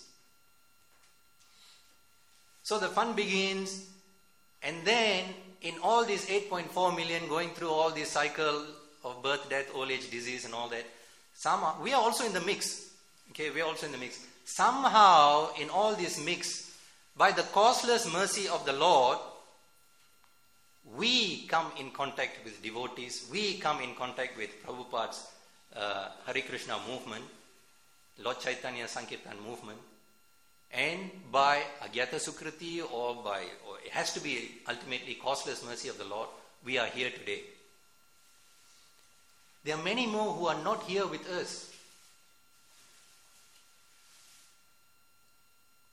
So the fun begins, and then in all these 8.4 million going through all this cycle of birth, death, old age, disease and all that, somehow, we are also in the mix. Okay, we are also in the mix. Somehow, in all this mix, by the causeless mercy of the Lord, we come in contact with devotees, we come in contact with Prabhupada's Hare Krishna movement, Lord Chaitanya Sankirtan movement, and by Agyata Sukriti or it has to be ultimately causeless mercy of the Lord, we are here today. There are many more who are not here with us.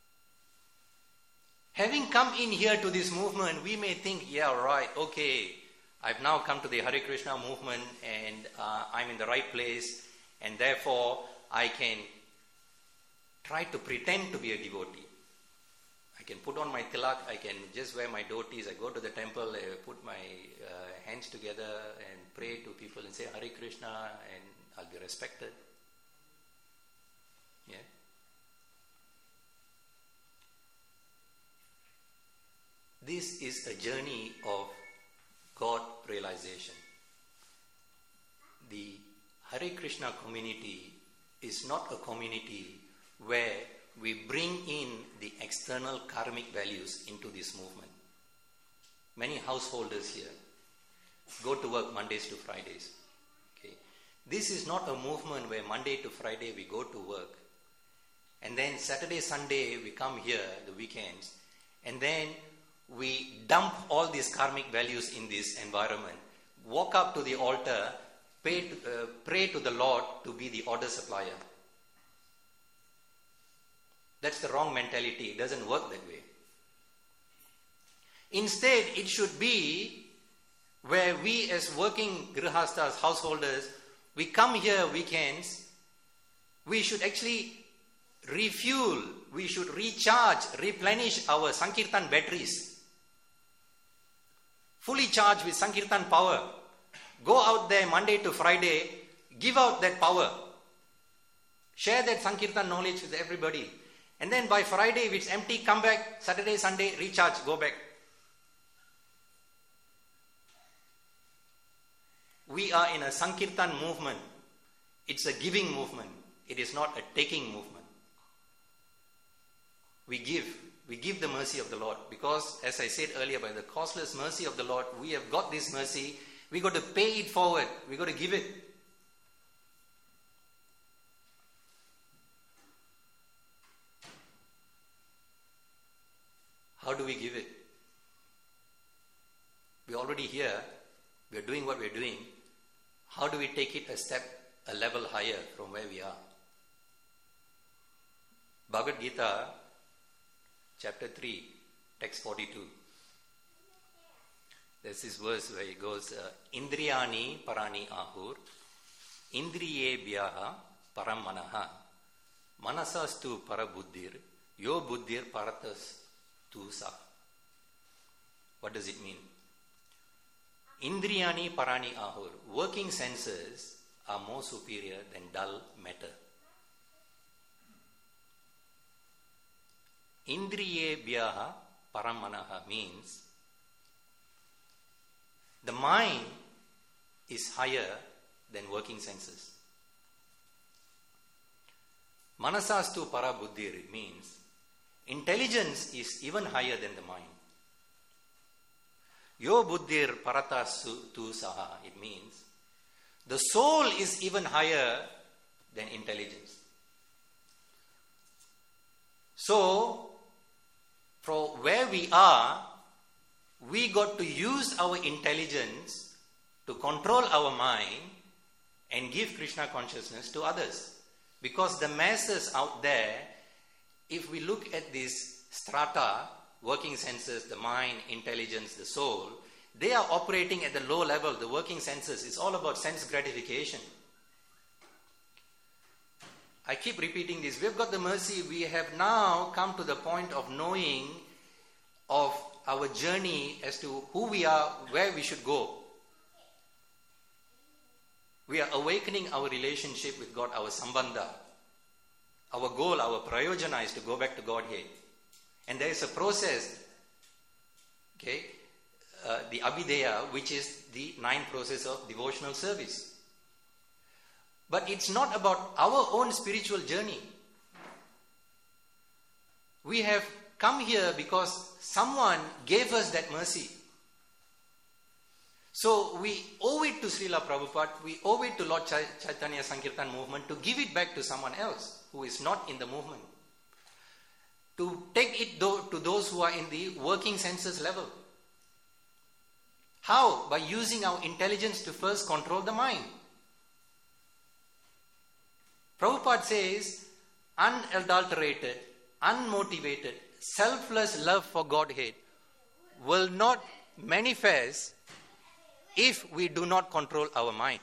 Having come in here to this movement, we may think, yeah, right, okay, I've now come to the Hare Krishna movement and I'm in the right place, and therefore I can try to pretend to be a devotee. I can put on my tilak, I can just wear my dhotis, I go to the temple, I put my hands together and pray to people and say Hare Krishna, and I'll be respected. Yeah. This is a journey of God realization. The Hare Krishna community is not a community where we bring in the external karmic values into this movement. Many householders here go to work Mondays to Fridays. Okay. This is not a movement where Monday to Friday we go to work, and then Saturday, Sunday we come here, the weekends, and then we dump all these karmic values in this environment, walk up to the altar, pray to the Lord to be the order supplier. That's the wrong mentality. It doesn't work that way. Instead, it should be where we as working grihastas, householders, we come here weekends, we should actually refuel, we should recharge, replenish our Sankirtan batteries. Fully charged with Sankirtan power. Go out there Monday to Friday, give out that power. Share that Sankirtan knowledge with everybody. And then by Friday, if it's empty, come back. Saturday, Sunday, recharge, go back. We are in a Sankirtan movement. It's a giving movement. It is not a taking movement. We give the mercy of the Lord, because as I said earlier, by the costless mercy of the Lord, we have got this mercy. We got to pay it forward. We got to give it. How do we give it? We're already here. We're doing what we're doing. How do we take it a level higher from where we are? Bhagavad Gita, chapter 3, text 42. There's this verse where it goes, Indriyani parani ahur, Indriyebhyaha param manaha, manasastu parabuddhir, yo buddhir paratas tu sa. What does it mean? Indriyani parani ahur, working senses are more superior than dull matter. Indriyebhyaha param manaha means the mind is higher than working senses. Manasastu para buddhir means intelligence is even higher than the mind. Yo buddhir paratas tu saha, it means the soul is even higher than intelligence. So, from where we are, we got to use our intelligence to control our mind and give Krishna consciousness to others. Because the masses out there, if we look at this strata, working senses, the mind, intelligence, the soul, they are operating at the low level. The working senses is all about sense gratification. I keep repeating this. We've got the mercy. We have now come to the point of knowing of our journey as to who we are, where we should go. We are awakening our relationship with God, our sambandha. Our goal, our prayojana is to go back to Godhead. And there is a process, okay, the Abhideya, which is the 9th process of devotional service. But it's not about our own spiritual journey. We have come here because someone gave us that mercy. So we owe it to Srila Prabhupada, we owe it to Lord Chaitanya Sankirtan movement to give it back to someone else who is not in the movement. To take it to those who are in the working senses level. How? By using our intelligence to first control the mind. Prabhupada says, unadulterated, unmotivated, selfless love for Godhead will not manifest if we do not control our mind.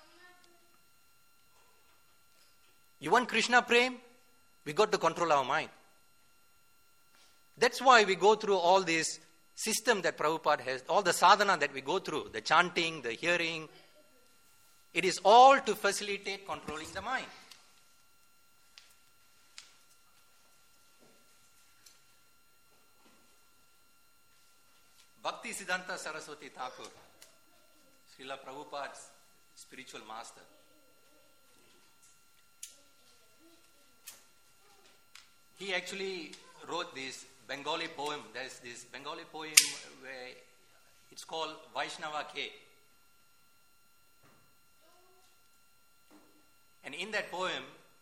You want Krishna Prem? We got to control our mind. That's why we go through all this system that Prabhupada has, all the sadhana that we go through, the chanting, the hearing. It is all to facilitate controlling the mind. Bhakti Siddhanta Saraswati Thakur, Srila Prabhupada's spiritual master. He actually wrote this Bengali poem. There's this Bengali poem where it's called Vaishnava Ke. And in that poem,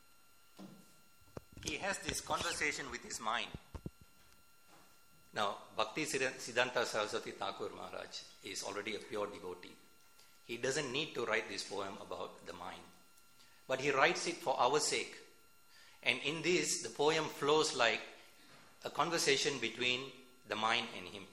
he has this conversation with his mind. Now, Bhakti Siddhanta Saraswati Thakur Maharaj is already a pure devotee. He doesn't need to write this poem about the mind. But he writes it for our sake. And in this, the poem flows like a conversation between the mind and him.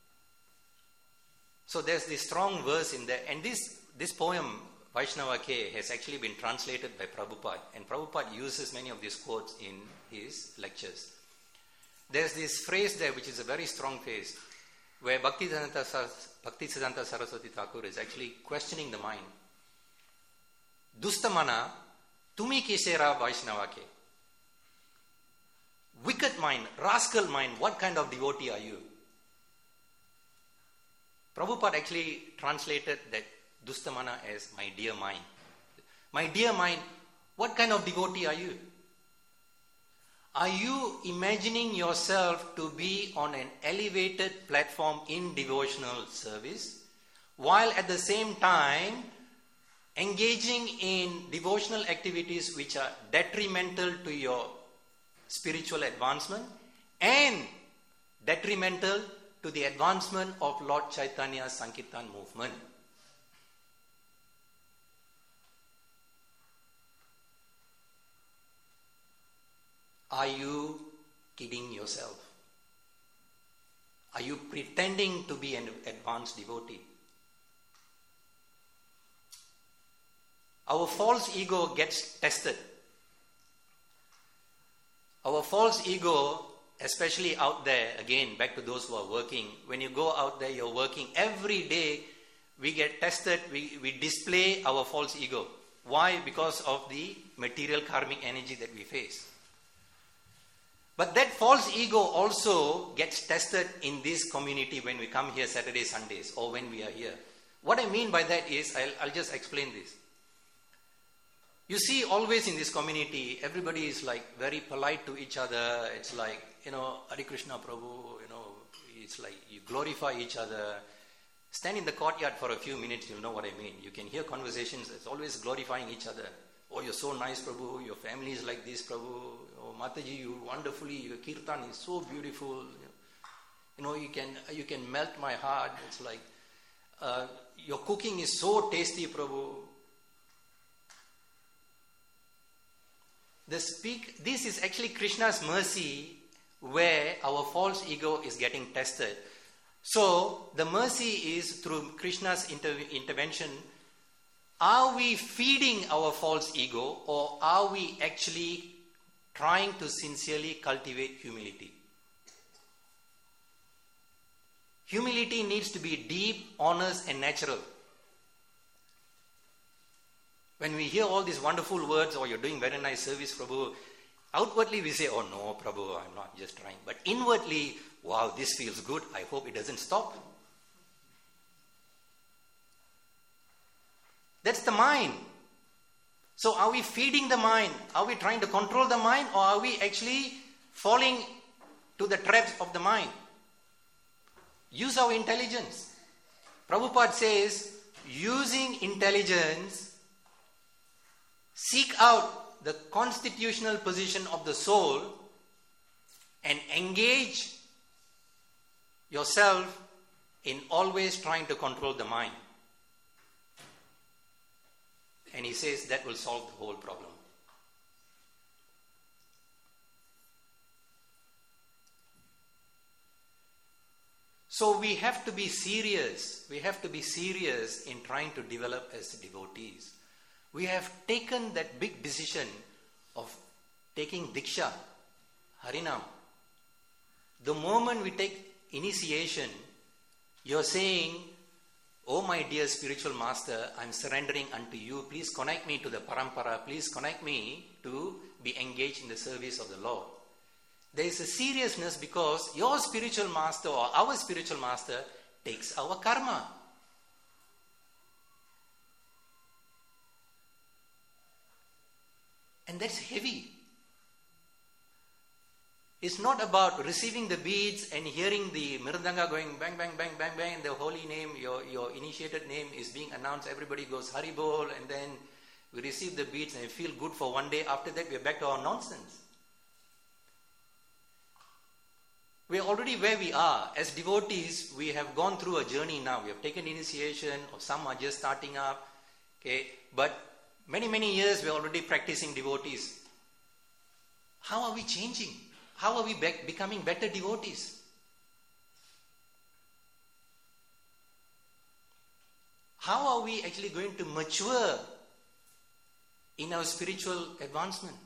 So there's this strong verse in there. And this poem, Vaishnava Ke, has actually been translated by Prabhupada. And Prabhupada uses many of these quotes in his lectures. There's this phrase there which is a very strong phrase where Bhakti Siddhanta Saraswati Thakur is actually questioning the mind. Dustamana, tumi kesera Vaishnava Ke. Wicked mind, rascal mind, what kind of devotee are you? Prabhupada actually translated that Dustamana as my dear mind. My dear mind, what kind of devotee are you? Are you imagining yourself to be on an elevated platform in devotional service, while at the same time engaging in devotional activities which are detrimental to your spiritual advancement and detrimental to the advancement of Lord Chaitanya's Sankirtan movement? Are you kidding yourself? Are you pretending to be an advanced devotee? Our false ego gets tested. Our false ego, especially out there, again, back to those who are working, when you go out there, you're working, every day we get tested, we display our false ego. Why? Because of the material karmic energy that we face. But that false ego also gets tested in this community when we come here Saturday, Sundays, or when we are here. What I mean by that is, I'll just explain this. You see, always in this community, everybody is like very polite to each other. It's like, Hare Krishna Prabhu, it's like you glorify each other. Stand in the courtyard for a few minutes, you'll know what I mean. You can hear conversations, it's always glorifying each other. Oh, you're so nice, Prabhu. Your family is like this, Prabhu. Oh, Mataji, you wonderfully. Your kirtan is so beautiful. You can melt my heart. It's like your cooking is so tasty, Prabhu. This is actually Krishna's mercy, where our false ego is getting tested. So the mercy is through Krishna's intervention. Are we feeding our false ego, or are we actually trying to sincerely cultivate humility? Humility needs to be deep, honest, and natural. When we hear all these wonderful words, oh, you're doing very nice service, Prabhu, outwardly we say, oh no, Prabhu, I'm not just trying. But inwardly, wow, this feels good. I hope it doesn't stop. That's the mind. So are we feeding the mind? Are we trying to control the mind, or are we actually falling to the traps of the mind? Use our intelligence. Prabhupada says, using intelligence, seek out the constitutional position of the soul and engage yourself in always trying to control the mind. And he says that will solve the whole problem. So we have to be serious. We have to be serious in trying to develop as devotees. We have taken that big decision of taking Diksha, Harinam. The moment we take initiation, you're saying, "Oh my dear spiritual master, I'm surrendering unto you. Please connect me to the parampara. Please connect me to be engaged in the service of the Lord." There is a seriousness because your spiritual master or our spiritual master takes our karma. And that's heavy. It's not about receiving the beads and hearing the mirdanga going bang, bang, bang, bang, bang, the holy name, your initiated name is being announced, everybody goes Hari Bol, and then we receive the beads and we feel good for one day. After that, we're back to our nonsense. We're already where we are. As devotees, we have gone through a journey now. We have taken initiation, or some are just starting up. Okay, but many, many years we're already practicing devotees. How are we changing? How are we becoming better devotees? How are we actually going to mature in our spiritual advancement?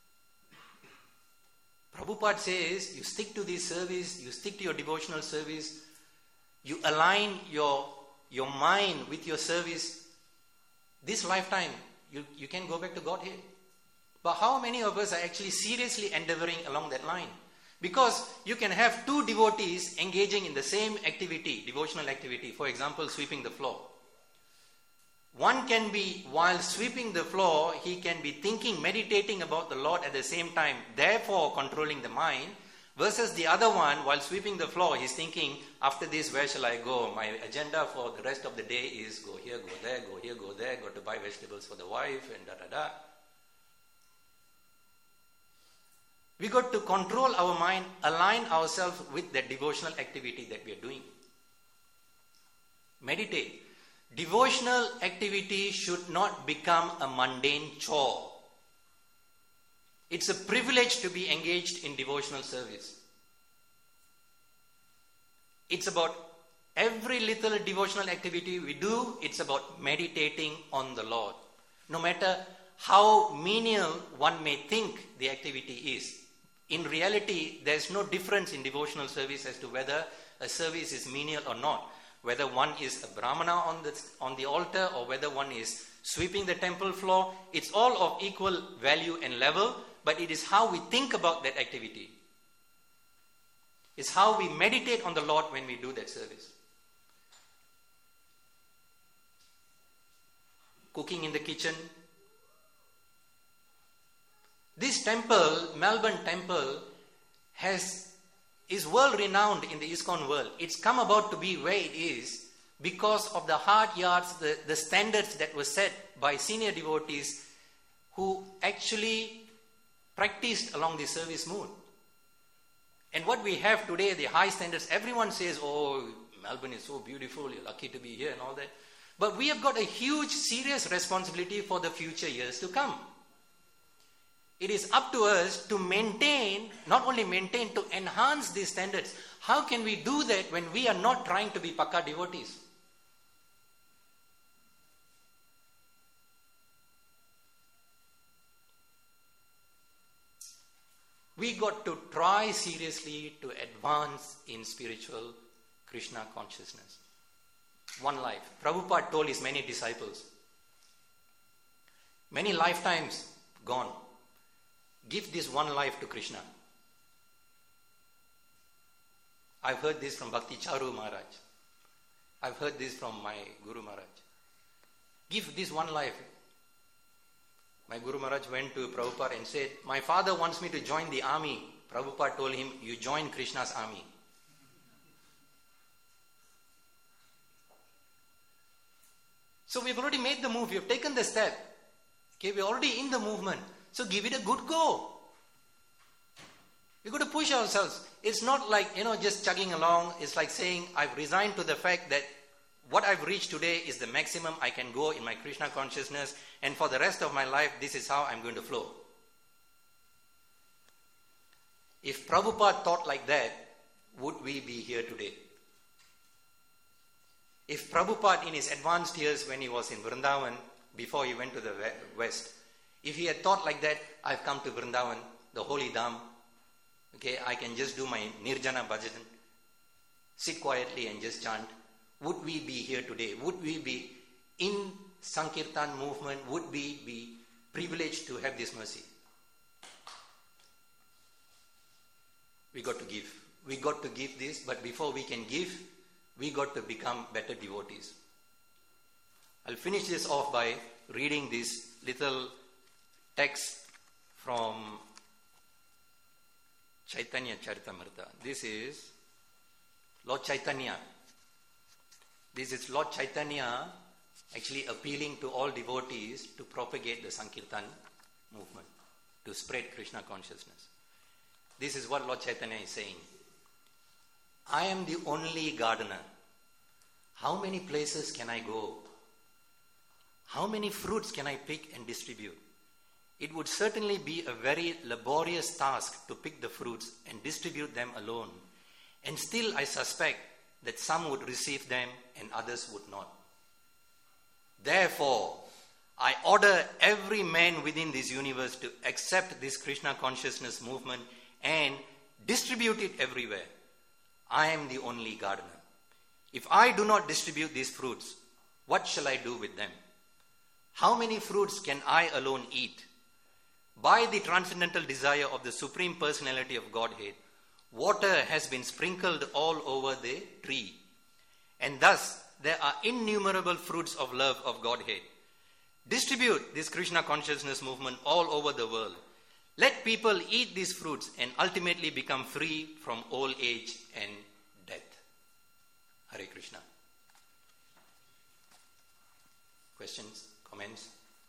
Prabhupada says, you stick to this service, you stick to your devotional service, you align your mind with your service. This lifetime, you can go back to Godhead. But how many of us are actually seriously endeavoring along that line? Because you can have two devotees engaging in the same activity, devotional activity, for example, sweeping the floor. One can be, while sweeping the floor, he can be thinking, meditating about the Lord at the same time, therefore controlling the mind, versus the other one, while sweeping the floor, he's thinking, after this, where shall I go? My agenda for the rest of the day is go here, go there, go here, go there, go to buy vegetables for the wife, and da-da-da. We got to control our mind, align ourselves with that devotional activity that we are doing. Meditate. Devotional activity should not become a mundane chore. It's a privilege to be engaged in devotional service. It's about every little devotional activity we do, it's about meditating on the Lord. No matter how menial one may think the activity is. In reality, there's no difference in devotional service as to whether a service is menial or not. Whether one is a brahmana on the altar or whether one is sweeping the temple floor, it's all of equal value and level, but it is how we think about that activity. It's how we meditate on the Lord when we do that service. Cooking in the kitchen. This temple, Melbourne Temple, is world renowned in the ISKCON world. It's come about to be where it is because of the hard yards, the standards that were set by senior devotees who actually practiced along the service mood. And what we have today, the high standards, everyone says, "Oh, Melbourne is so beautiful, you're lucky to be here," and all that. But we have got a huge, serious responsibility for the future years to come. It is up to us to maintain, not only maintain, to enhance these standards. How can we do that when we are not trying to be Pakka devotees? We got to try seriously to advance in spiritual Krishna consciousness. One life. Prabhupada told his many disciples, many lifetimes gone. Give this one life to Krishna. I've heard this from Bhakti Charu Maharaj. I've heard this from my Guru Maharaj. Give this one life. My Guru Maharaj went to Prabhupada and said, "My father wants me to join the army." Prabhupada told him, "You join Krishna's army." So we've already made the move. We've taken the step. Okay, we're already in the movement. So give it a good go. We've got to push ourselves. It's not like, just chugging along. It's like saying, I've resigned to the fact that what I've reached today is the maximum I can go in my Krishna consciousness, and for the rest of my life, this is how I'm going to flow. If Prabhupada thought like that, would we be here today? If Prabhupada in his advanced years when he was in Vrindavan, before he went to the West, if he had thought like that, I've come to Vrindavan, the holy Dham, okay, I can just do my Nirjana Bhajan, sit quietly and just chant, would we be here today? Would we be in Sankirtan movement? Would we be privileged to have this mercy? We got to give. We got to give this, but before we can give, we got to become better devotees. I'll finish this off by reading this little text from Chaitanya Charitamrita. This is Lord Chaitanya. This is Lord Chaitanya actually appealing to all devotees to propagate the Sankirtan movement, to spread Krishna consciousness. This is what Lord Chaitanya is saying. I am the only gardener. How many places can I go? How many fruits can I pick and distribute? It would certainly be a very laborious task to pick the fruits and distribute them alone. And still I suspect that some would receive them and others would not. Therefore, I order every man within this universe to accept this Krishna consciousness movement and distribute it everywhere. I am the only gardener. If I do not distribute these fruits, what shall I do with them? How many fruits can I alone eat? By the transcendental desire of the Supreme Personality of Godhead, water has been sprinkled all over the tree. And thus, there are innumerable fruits of love of Godhead. Distribute this Krishna consciousness movement all over the world. Let people eat these fruits and ultimately become free from old age and death. Hare Krishna. Questions? Comments?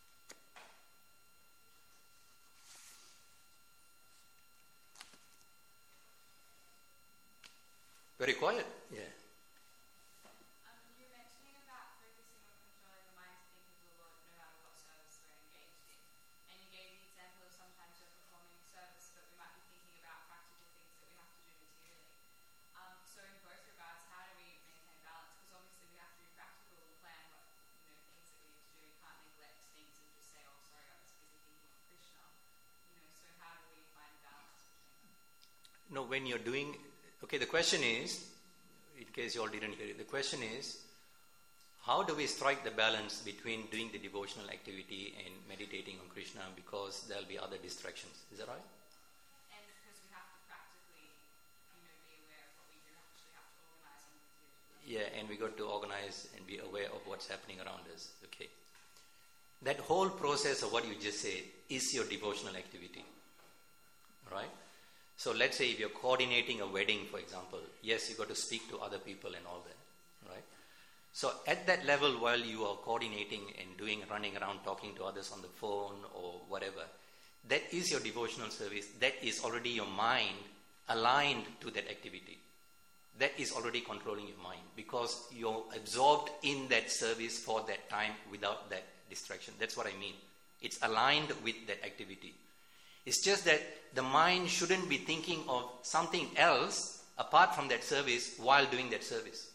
Very quiet. Yeah. You were mentioning about focusing on controlling the mind to think of the Lord no matter what service we're engaged in. And you gave the example of sometimes you're performing a service, but we might be thinking about practical things that we have to do materially. So in both regards, how do we maintain balance? Because obviously we have to be practical and plan what things that we need to do. We can't neglect things and just say, oh, sorry, I was busy thinking of Krishna. So how do we find balance between them? No, when you're doing... Okay, the question is, in case you all didn't hear it, the question is, how do we strike the balance between doing the devotional activity and meditating on Krishna, because there'll be other distractions. Is that right? And because we have to practically, be aware of what we do, actually have to organize and do. Yeah, and we got to organize and be aware of what's happening around us. Okay. That whole process of what you just said is your devotional activity. Right? So let's say if you're coordinating a wedding, for example, yes, you got to speak to other people and all that, right? So at that level, while you are coordinating and running around talking to others on the phone or whatever, that is your devotional service. That is already your mind aligned to that activity. That is already controlling your mind because you're absorbed in that service for that time without that distraction. That's what I mean. It's aligned with that activity. It's just that the mind shouldn't be thinking of something else apart from that service while doing that service.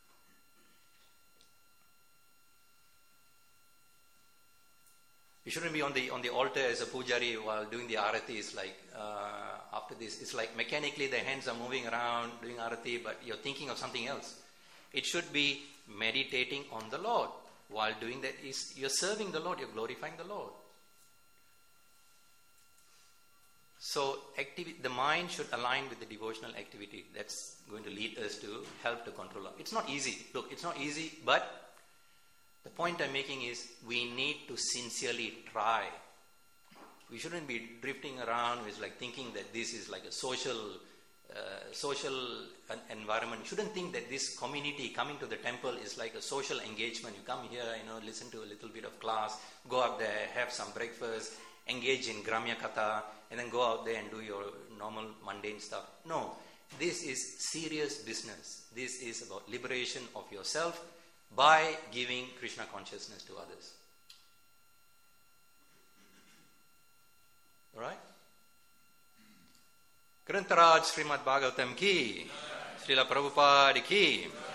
You shouldn't be on the altar as a pujari while doing the arati. It's like after this, it's like mechanically the hands are moving around doing arati, but you're thinking of something else. It should be meditating on the Lord. While doing that, you're serving the Lord, you're glorifying the Lord. So the mind should align with the devotional activity. That's going to lead us to help to control. It's not easy. Look, it's not easy, but the point I'm making is we need to sincerely try. We shouldn't be drifting around with thinking that this is like a social environment. You shouldn't think that this community coming to the temple is like a social engagement. You come here, listen to a little bit of class, go out there, have some breakfast, engage in Gramya Katha, and then go out there and do your normal mundane stuff. No, this is serious business. This is about liberation of yourself by giving Krishna consciousness to others. Alright? Grantaraj Srimad Bhagavatam ki, Srila Prabhupada ki.